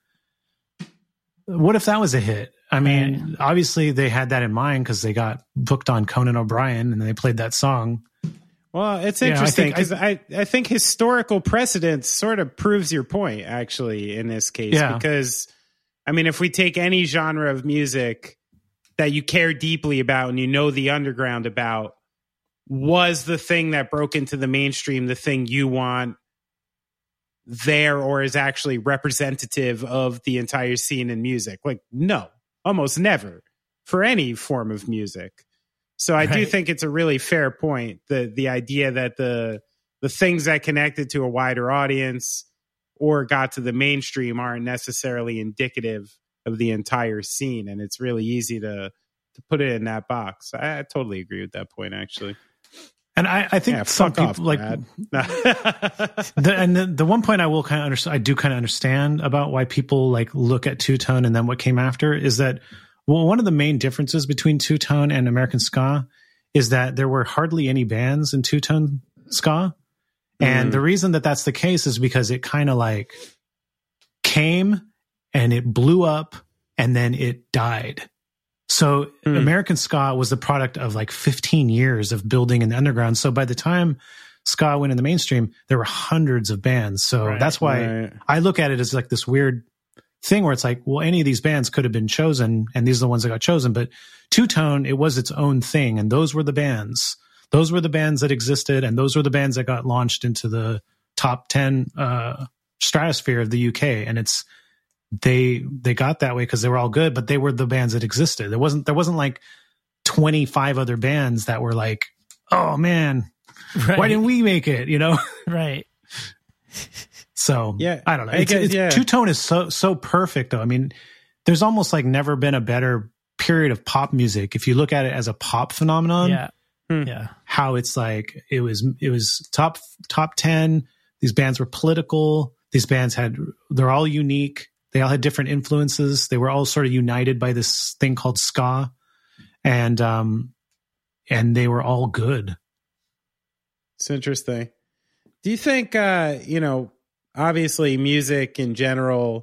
What if that was a hit? I mean, right. obviously they had that in mind because they got booked on Conan O'Brien and they played that song. Well, it's interesting because yeah, I, I, I, I think historical precedence sort of proves your point, actually, in this case. Yeah. Because, I mean, if we take any genre of music that you care deeply about and you know the underground about, was the thing that broke into the mainstream the thing you want there, or is actually representative of the entire scene in music? Like, no, almost never for any form of music. So I right. do think it's a really fair point. The the idea that the the things that connected to a wider audience or got to the mainstream aren't necessarily indicative of the entire scene. And it's really easy to to put it in that box. I, I totally agree with that point, actually. And I, I think yeah, some people off, like, the, and the, the one point I will kind of understand, I do kind of understand about why people like look at Two Tone and then what came after is that, well, one of the main differences between Two Tone and American ska is that there were hardly any bands in Two Tone ska. And mm. the reason that that's the case is because it kind of like came and it blew up and then it died. So mm. American ska was the product of like fifteen years of building in the underground. So by the time ska went in the mainstream, there were hundreds of bands. So right, that's why right. I look at it as like this weird thing where it's like, well, any of these bands could have been chosen and these are the ones that got chosen. But Two Tone, it was its own thing. And those were the bands. Those were the bands that existed. And those were the bands that got launched into the top ten uh, stratosphere of the U K. And it's, they they got that way because they were all good, but they were the bands that existed. There wasn't there wasn't like twenty-five other bands that were like, oh man, right. why didn't we make it? You know, right? So yeah, I don't know. I It's, guess, it's, yeah. Two Tone is so so perfect though. I mean, there's almost like never been a better period of pop music. If you look at it as a pop phenomenon, Yeah. Hmm. Yeah. how it's like it was it was top top ten. These bands were political. These bands had they're all unique. They all had different influences. They were all sort of united by this thing called ska, and um, and they were all good. It's interesting. Do you think, uh, you know, obviously music in general,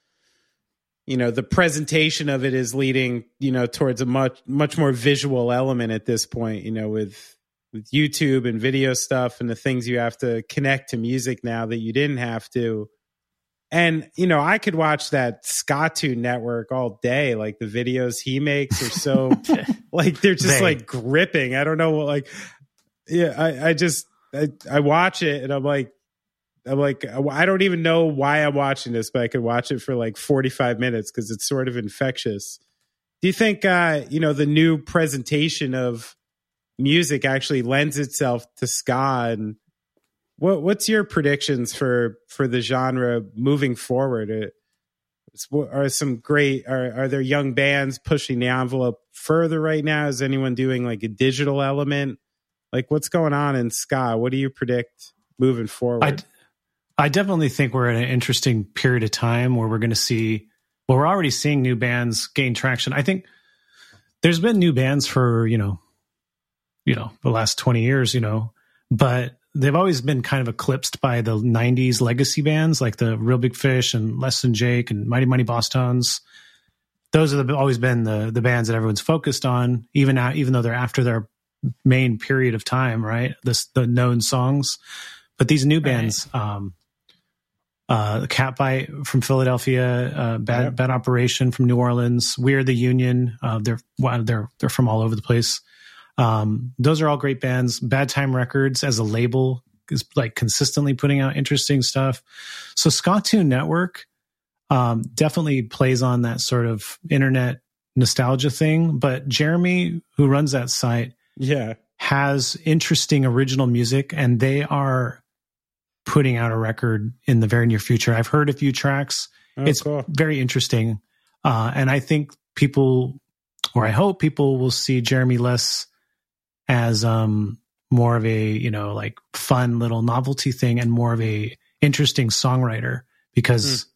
you know, the presentation of it is leading, you know, towards a much, much more visual element at this point, you know, with, with YouTube and video stuff and the things you have to connect to music now that you didn't have to. And, you know, I could watch that Skatoon Network all day. Like the videos he makes are so like, they're just They. like gripping. I don't know what, like, yeah, I, I just, I, I watch it and I'm like, I'm like, I don't even know why I'm watching this, but I could watch it for like forty-five minutes because it's sort of infectious. Do you think, uh, you know, the new presentation of music actually lends itself to ska? And what, what's your predictions for, for the genre moving forward? It, are some great, are, are there young bands pushing the envelope further right now? Is anyone doing like a digital element? Like what's going on in ska? What do you predict moving forward? I, I definitely think we're in an interesting period of time where we're going to see, well, we're already seeing new bands gain traction. I think there's been new bands for, you know, you know, the last twenty years, you know, but they've always been kind of eclipsed by the nineties legacy bands like the Real Big Fish and Less Than Jake and Mighty Mighty Boss Tones. Those have always been the the bands that everyone's focused on, even now, even though they're after their main period of time, right? This the known songs, but these new bands, right. um, uh, Catbite from Philadelphia, uh, Bad yep. Bad Operation from New Orleans, We Are the Union. Uh, they're well, they're they're from all over the place. Um, those are all great bands. Bad Time Records as a label is like consistently putting out interesting stuff. So Skatoon Network um, definitely plays on that sort of internet nostalgia thing. But Jeremy, who runs that site, yeah, has interesting original music, and they are putting out a record in the very near future. I've heard a few tracks. Oh, it's cool. very interesting. Uh, and I think people, or I hope people will see Jeremy less as um, more of a, you know, like fun little novelty thing and more of a interesting songwriter, because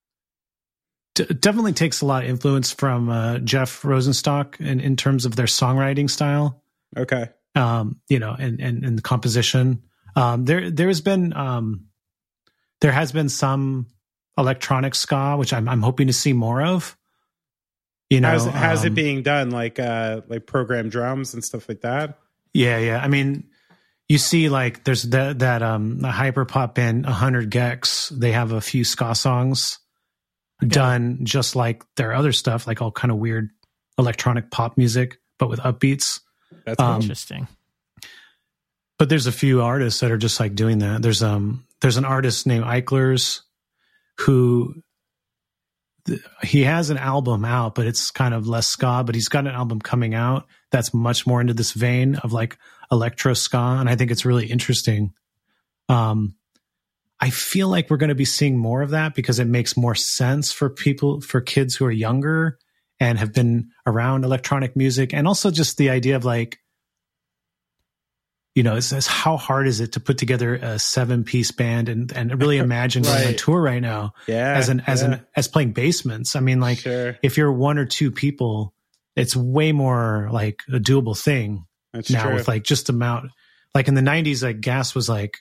mm. d- definitely takes a lot of influence from uh, Jeff Rosenstock in, in terms of their songwriting style. Okay. Um, you know, and, and, and the composition. Um, there, there's been, um, there has been some electronic ska, which I'm, I'm hoping to see more of. You know, how's, how's um, it being done? Like, uh, like programmed drums and stuff like that? Yeah. Yeah. I mean, you see like there's that, that, um, the hyper pop band one hundred Gex. They have a few ska songs okay. done just like their other stuff, like all kind of weird electronic pop music, but with upbeats. That's um, interesting. But there's a few artists that are just like doing that. There's um there's an artist named Eiklers who th- he has an album out, but it's kind of less ska, but he's got an album coming out that's much more into this vein of like electro ska, and I think it's really interesting. Um I feel like we're going to be seeing more of that because it makes more sense for people, for kids who are younger and have been around electronic music, and also just the idea of like, you know, it's, it's how hard is it to put together a seven piece band and, and really imagine right. going on tour right now yeah, as an, as yeah. an, as playing basements. I mean, like sure. if you're one or two people, it's way more like a doable thing. That's now true. with like just amount, like in the nineties, like gas was like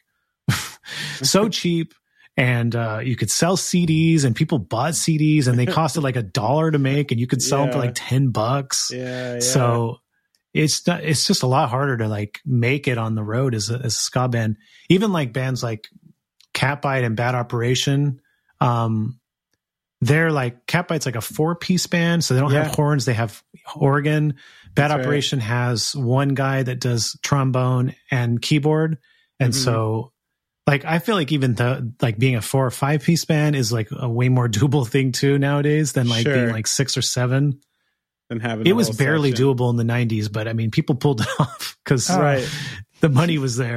so cheap. And uh, you could sell C Ds, and people bought C Ds, and they costed like a dollar to make, and you could sell yeah. them for like ten bucks. Yeah, yeah. So it's not, it's just a lot harder to like make it on the road as a, as a ska band. Even like bands like Catbite and Bad Operation, um, they're like Catbite's like a four piece band, so they don't yeah. have horns; they have organ. Bad That's Operation right. has one guy that does trombone and keyboard, and mm-hmm. so. Like, I feel like even the, like being a four or five piece band is like a way more doable thing too nowadays than like sure. being like six or seven. And having it was barely section. doable in the nineties, but I mean, people pulled it off because right. the money was there.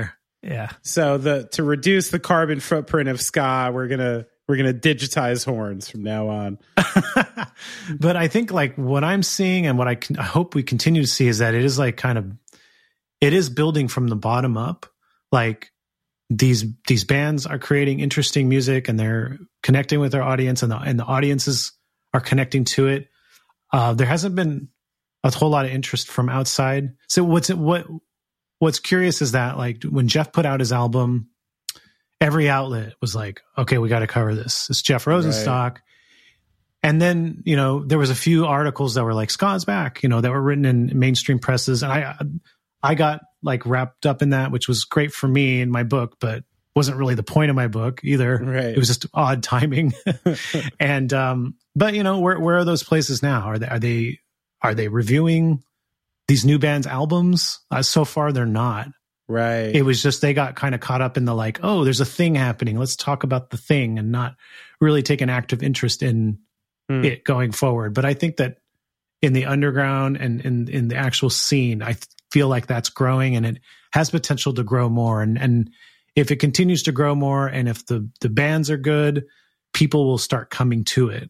Yeah. So the to reduce the carbon footprint of ska, we're gonna we're gonna digitize horns from now on. But I think like what I'm seeing and what I, can, I hope we continue to see is that it is like kind of it is building from the bottom up. Like these these bands are creating interesting music and they're connecting with their audience, and the and the audiences are connecting to it. Uh, there hasn't been a whole lot of interest from outside. So what's what what's curious is that like when Jeff put out his album, every outlet was like, okay, we got to cover this. It's Jeff Rosenstock. Right. And then, you know, there was a few articles that were like, Ska's back, you know, that were written in mainstream presses. And I, I got like wrapped up in that, which was great for me in my book, but wasn't really the point of my book either. Right. It was just odd timing. and, um, but you know, where, where are those places now? Are they, are they, are they reviewing these new bands' albums? Uh, so far, they're not. Right. It was just they got kind of caught up in the like, oh, there's a thing happening. Let's talk about the thing, and not really take an active interest in hmm. it going forward. But I think that in the underground and in, in the actual scene, I feel like that's growing, and it has potential to grow more. And and if it continues to grow more, and if the the bands are good, people will start coming to it.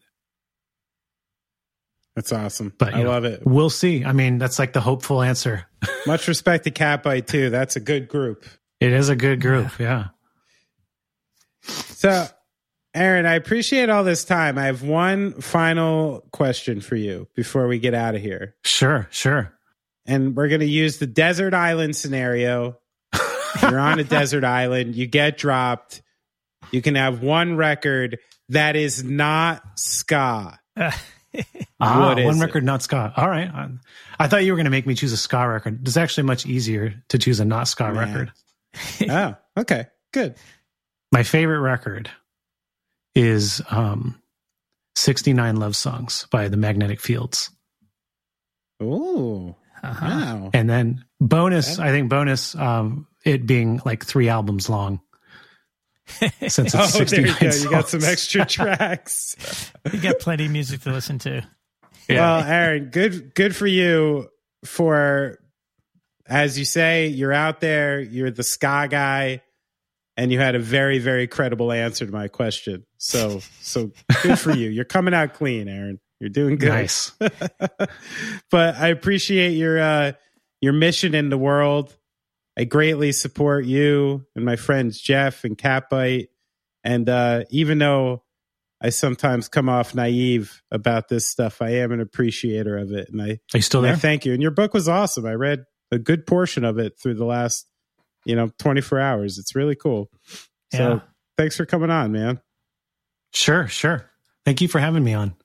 That's awesome. But I know, love it. We'll see. I mean, that's like the hopeful answer. Much respect to Catbite too. That's a good group. It is a good group. Yeah. yeah. So, Aaron, I appreciate all this time. I have one final question for you before we get out of here. Sure, sure. And we're going to use the desert island scenario. You're on a desert island. You get dropped. You can have one record that is not ska. Ah, one it? record, not ska. All right. I, I thought you were going to make me choose a ska record. It's actually much easier to choose a not ska Man. record. Oh, okay. Good. My favorite record is um, sixty-nine Love Songs by the Magnetic Fields. Ooh. Uh-huh. Wow. And then bonus, I think bonus, um, it being like three albums long. Since it's oh, sixty-nine there you go. songs. You got some extra tracks. You got plenty of music to listen to. Yeah. Well, Aaron, good good for you for, as you say, you're out there, you're the ska guy, and you had a very, very credible answer to my question. So, so good for you. You're coming out clean, Aaron. You're doing good. Nice. But I appreciate your uh, your mission in the world. I greatly support you and my friends Jeff and Catbite. And uh, even though I sometimes come off naive about this stuff, I am an appreciator of it. And I, Are you still there? I thank you. And your book was awesome. I read a good portion of it through the last, you know, twenty-four hours. It's really cool. So yeah. Thanks for coming on, man. Sure, sure. Thank you for having me on.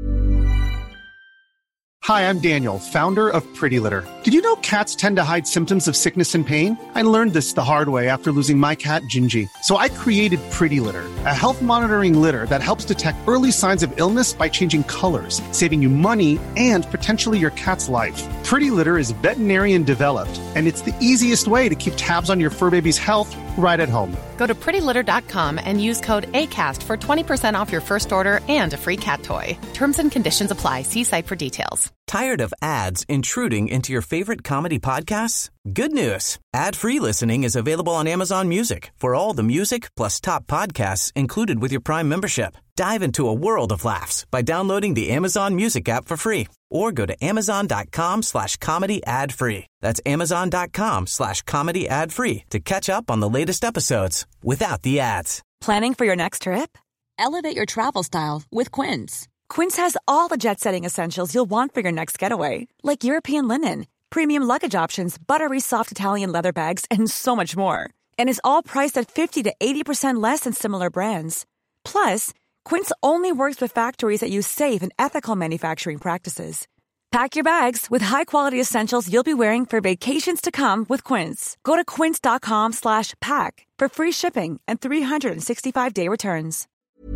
Hi, I'm Daniel, founder of Pretty Litter. Did you know cats tend to hide symptoms of sickness and pain? I learned this the hard way after losing my cat, Gingy. So I created Pretty Litter, a health monitoring litter that helps detect early signs of illness by changing colors, saving you money and potentially your cat's life. Pretty Litter is veterinarian developed, and it's the easiest way to keep tabs on your fur baby's health right at home. Go to pretty litter dot com and use code ACAST for twenty percent off your first order and a free cat toy. Terms and conditions apply. See site for details. Tired of ads intruding into your favorite comedy podcasts? Good news. Ad-free listening is available on Amazon Music for all the music plus top podcasts included with your Prime membership. Dive into a world of laughs by downloading the Amazon Music app for free or go to amazon.com slash comedy ad free. That's amazon.com slash comedy ad free to catch up on the latest episodes without the ads. Planning for your next trip? Elevate your travel style with Quince. Quince has all the jet-setting essentials you'll want for your next getaway, like European linen, premium luggage options, buttery soft Italian leather bags, and so much more. And is all priced at fifty to eighty percent less than similar brands. Plus, Quince only works with factories that use safe and ethical manufacturing practices. Pack your bags with high-quality essentials you'll be wearing for vacations to come with Quince. Go to quince.com slash pack for free shipping and three sixty-five day returns.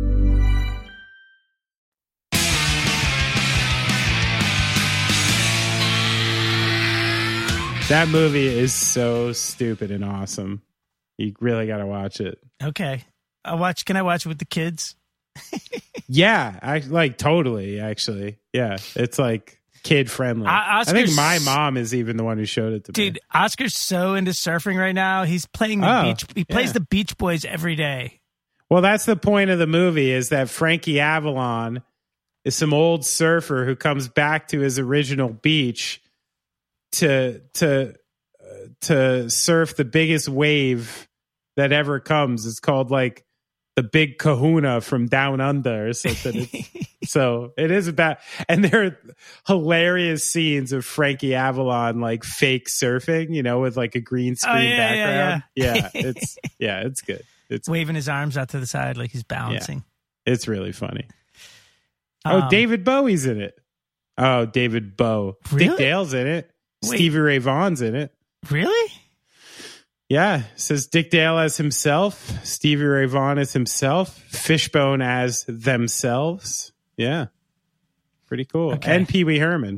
That movie is so stupid and awesome. You really got to watch it. Okay. I'll watch. Can I watch it with the kids? Yeah, I like totally actually. Yeah. It's like kid friendly. Uh, I think Oscar's- my mom is even the one who showed it to me. Dude, Oscar's so into surfing right now. He's playing the Oh, beach. He plays yeah. the Beach Boys every day. Well, that's the point of the movie, is that Frankie Avalon is some old surfer who comes back to his original beach to to uh, to surf the biggest wave that ever comes. It's called like the Big Kahuna from Down Under or something. It's, so it is about, and there are hilarious scenes of Frankie Avalon like fake surfing, you know, with like a green screen Oh, yeah, background. yeah, Yeah, yeah. it's yeah, it's good. It's Waving his arms out to the side like he's balancing. it's really funny. Oh, Um, David Bowie's in it. Oh, David Bowie. Really? Dick Dale's in it. Wait. Stevie Ray Vaughan's in it. Really? Yeah. It says Dick Dale as himself, Stevie Ray Vaughan as himself, Fishbone as themselves. Yeah. Pretty cool. Okay. And Pee Wee Herman.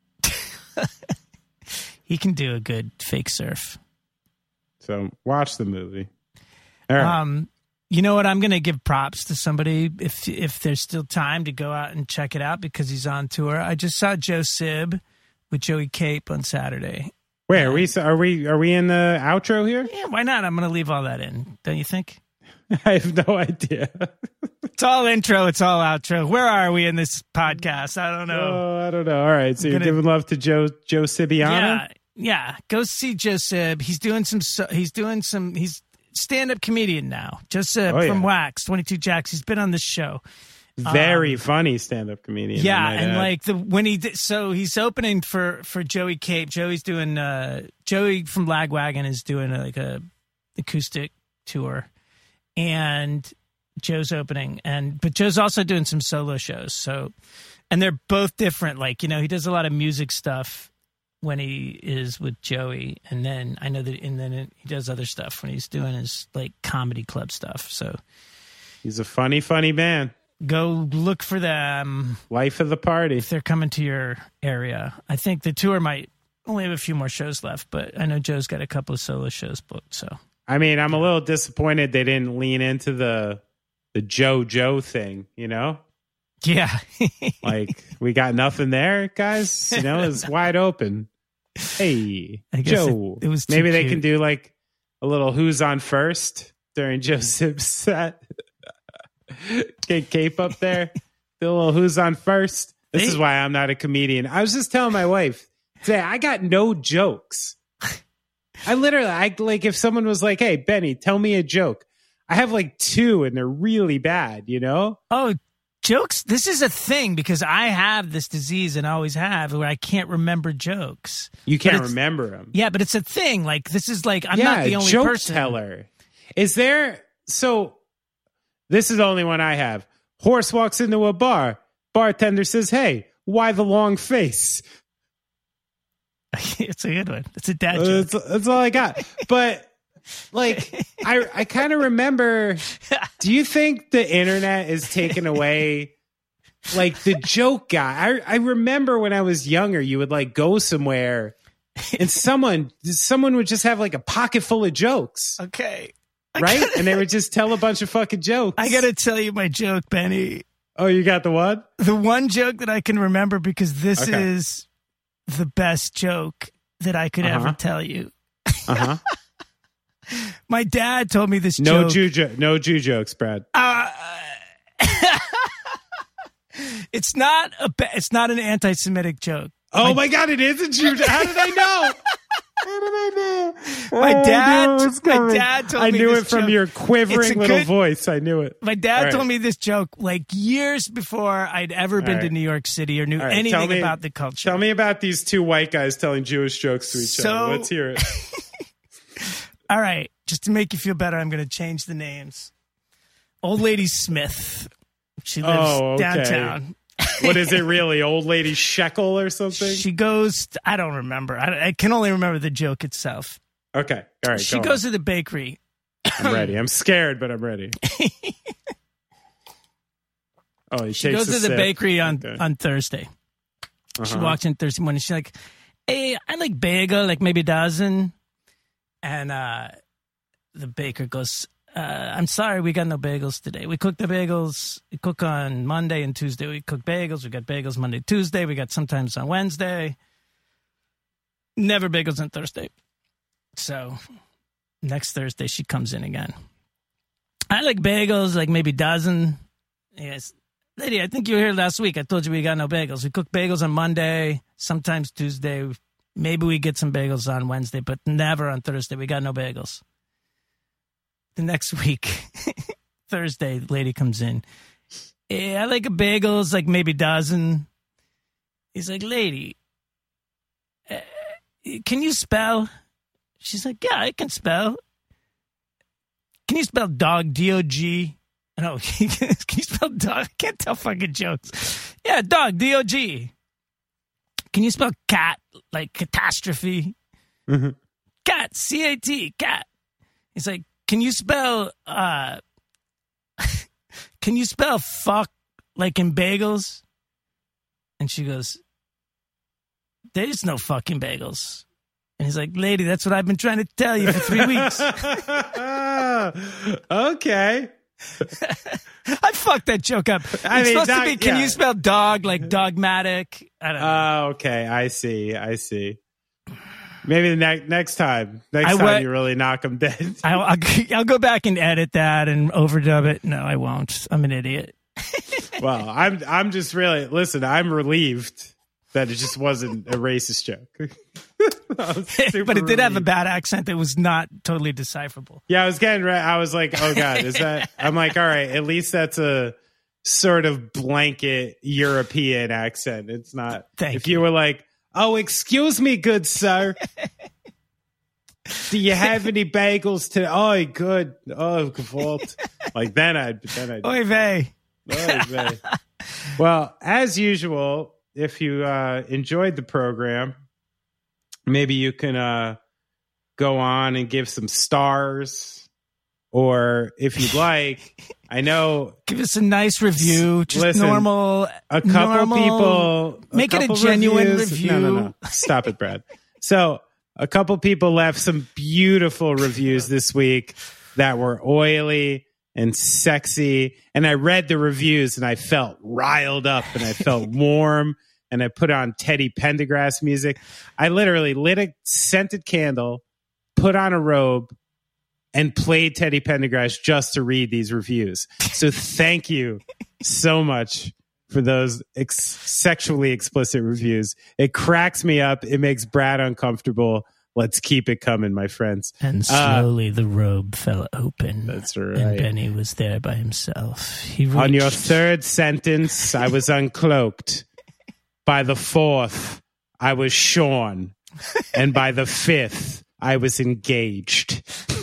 He can do a good fake surf. So watch the movie. All right. Um, you know what? I'm going to give props to somebody if if there's still time to go out and check it out because he's on tour. I just saw Joe Sib with Joey Cape on Saturday. Wait, are we are we are we in the outro here? Yeah, why not? I'm going to leave all that in. Don't you think? I have no idea. It's all intro. It's all outro. Where are we in this podcast? I don't know. Oh, I don't know. All right, so I'm you're gonna- giving love to Joe Joe Sibiano? Yeah, yeah. Go see Joe Sib. He's doing some. so- He's doing some. He's stand-up comedian now. Joe Sib Oh, from yeah. Wax, twenty-two Jacks. He's been on this show. Very funny stand-up comedian. I Yeah, might and add. like the when he did, so he's opening for for Joey Cape. Joey's doing uh Joey from Lagwagon is doing like a acoustic tour, and Joe's opening, and but Joe's also doing some solo shows. So, and they're both different. Like, you know, he does a lot of music stuff when he is with Joey, and then I know that, and then it, he does other stuff when he's doing his like comedy club stuff. So he's a funny, funny man. go look for them. Life of the party. If they're coming to your area. I think the tour might only have a few more shows left, but I know Joe's got a couple of solo shows booked. So I mean, I'm a little disappointed they didn't lean into the the Joe Joe thing, you know? yeah, Like, we got nothing there, guys. You know, it's wide open. Hey, I guess Joe. it- it was too Maybe they cute. can do like a little Who's on First during Joseph's set. Get Cape up there. Do a little Who's on First. This They- is why I'm not a comedian. I was just telling my wife today, I got no jokes. I literally, I like, if someone was like, hey, Benny, tell me a joke. I have like two and they're really bad, you know? oh, jokes. This is a thing because I have this disease and always have where I can't remember jokes. You But can't it's- remember them. Yeah, but it's a thing. Like this is like I'm yeah, not the only joke person. teller. Is there, so this is the only one I have. Horse walks into a bar. Bartender says, hey, why the long face? It's a good one. It's a dad Uh, joke. That's, that's all I got. But like, I I kind of remember. Do you think the internet is taking away like the joke guy? I I remember when I was younger, you would like go somewhere, and someone someone would just have like a pocket full of jokes, Okay. right? And they would just tell a bunch of fucking jokes. I got to tell you my joke, Benny. Oh, you got the one? The one joke that I can remember because this Okay. is the best joke that I could Uh-huh. ever tell you. Uh huh. My dad told me this No joke. Jew jo- no Jew jokes, Brad. Uh, it's not a. ba- It's not an anti-Semitic joke. Oh my God, it is a Jew. How did I know? How did I know? My Oh, I dad- knew it was my coming. dad told I me knew this it from joke. your It's a quivering little good- voice. I knew it. My dad All right. told me this joke like years before I'd ever been All to right. New York City or knew All right, tell anything me- about the culture. Tell me about these two white guys telling Jewish jokes to each So- other. Let's hear it. All right, just to make you feel better, I'm going to change the names. Old Lady Smith. She lives Oh, okay. downtown. What is it really? Old Lady Shekel or something? She goes, I don't remember. I, I can only remember the joke itself. Okay. All right. She go goes to the bakery. on. I'm ready. I'm scared, but I'm ready. Oh, he She takes goes a to the sip. bakery on, Okay. on Thursday. She Uh-huh. walks in Thursday morning. She's like, hey, I like bagel, like maybe a dozen. And uh, the baker goes, Uh, I'm sorry, we got no bagels today. We cook the bagels. We cook on Monday and Tuesday. We cook bagels. We got bagels Monday, Tuesday. We got sometimes on Wednesday. Never bagels on Thursday. So next Thursday she comes in again. I like bagels, like maybe a dozen. Yes, lady, I think you were here last week. I told you we got no bagels. We cook bagels on Monday, sometimes Tuesday. Maybe we get some bagels on Wednesday, but never on Thursday. We got no bagels. The next week, Thursday, lady comes in. Yeah, I like a bagels, like maybe a dozen. He's like, lady, uh, can you spell? She's like, yeah, I can spell. Can you spell dog, D O G? No, can you spell dog? I can't tell fucking jokes. Yeah, dog, D O G. Can you spell cat, like catastrophe? Mm-hmm. Cat, C A T, cat. He's like, can you spell, uh, can you spell fuck like in bagels? And she goes, there's no fucking bagels. And he's like, lady, that's what I've been trying to tell you for three weeks. Okay. I fucked that joke up. I it's mean, supposed dog, to be, can yeah. you spell dog like dogmatic? I don't know. Oh, okay. I see. I see. Maybe the ne- next time. Next I time wa- you really knock them dead. I'll, I'll, I'll go back and edit that and overdub it. No, I won't. I'm an idiot. Well, I'm I'm just really, listen, I'm relieved that it just wasn't a racist joke. But it did have a bad accent that was not totally decipherable. Yeah, I was getting ready. I was like, oh God, is that? I'm like, all right, at least that's a sort of blanket European accent. It's not. Thank if you. you were like, oh, excuse me, good sir. Do you have any bagels today? Oh, good. Oh, vault. Like then I'd, then I'd. Oy vey. Oy vey. Well, as usual, if you uh, enjoyed the program, maybe you can uh, go on and give some stars, or if you'd like, I know, give us a nice review, just listen, normal. A couple normal, people, make a it a couple genuine reviews. review. No, no, no, stop it, Brad. So a couple people left some beautiful reviews this week that were oily and sexy, and I read the reviews and I felt riled up and I felt warm. And I put on Teddy Pendergrass music. I literally lit a scented candle, put on a robe, and played Teddy Pendergrass just to read these reviews. So thank you so much for those ex- sexually explicit reviews. It cracks me up. It makes Brad uncomfortable. Let's keep it coming, my friends. And slowly uh, the robe fell open. That's right. And Benny was there by himself. He reached- On your third sentence, I was uncloaked. By the fourth, I was shorn. And by the fifth, I was engaged.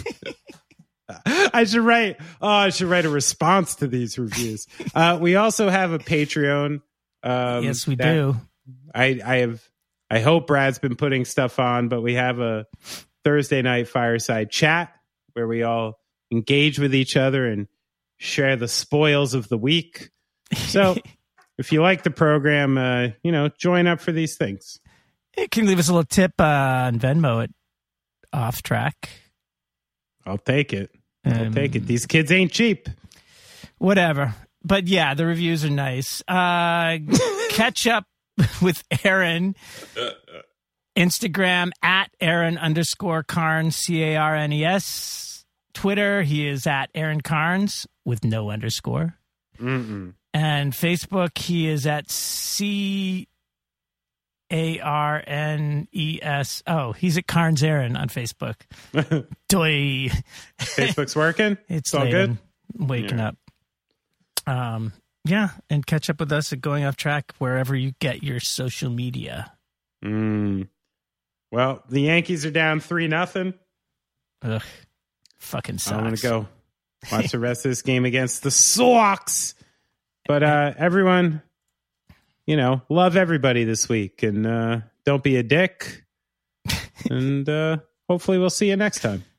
I should write, oh, I should write a response to these reviews. Uh, we also have a Patreon. Um, yes, we do. I, I have, I hope Brad's been putting stuff on, but we have a Thursday night fireside chat where we all engage with each other and share the spoils of the week. So if you like the program, uh, you know, join up for these things. You can leave us a little tip uh, on Venmo at Off Track. I'll take it. I'll Um, take it. These kids ain't cheap. Whatever. But yeah, the reviews are nice. Uh, catch up with Aaron. Instagram at Aaron underscore Carnes, C A R N E S. Twitter, he is at Aaron Carnes with no underscore. Mm-mm. And Facebook, he is at C A R N E S. Oh, he's at Carnes Aaron on Facebook. Doy. Facebook's working? It's, It's all late. good? I'm waking Yeah. up. Um, yeah, and catch up with us at Going Off Track wherever you get your social media. Mm. Well, the Yankees are down three nothing. Ugh, fucking sucks. I'm gonna go watch the rest of this game against the Sox. But uh, everyone, you know, love everybody this week, and uh, don't be a dick. And uh, hopefully, we'll see you next time.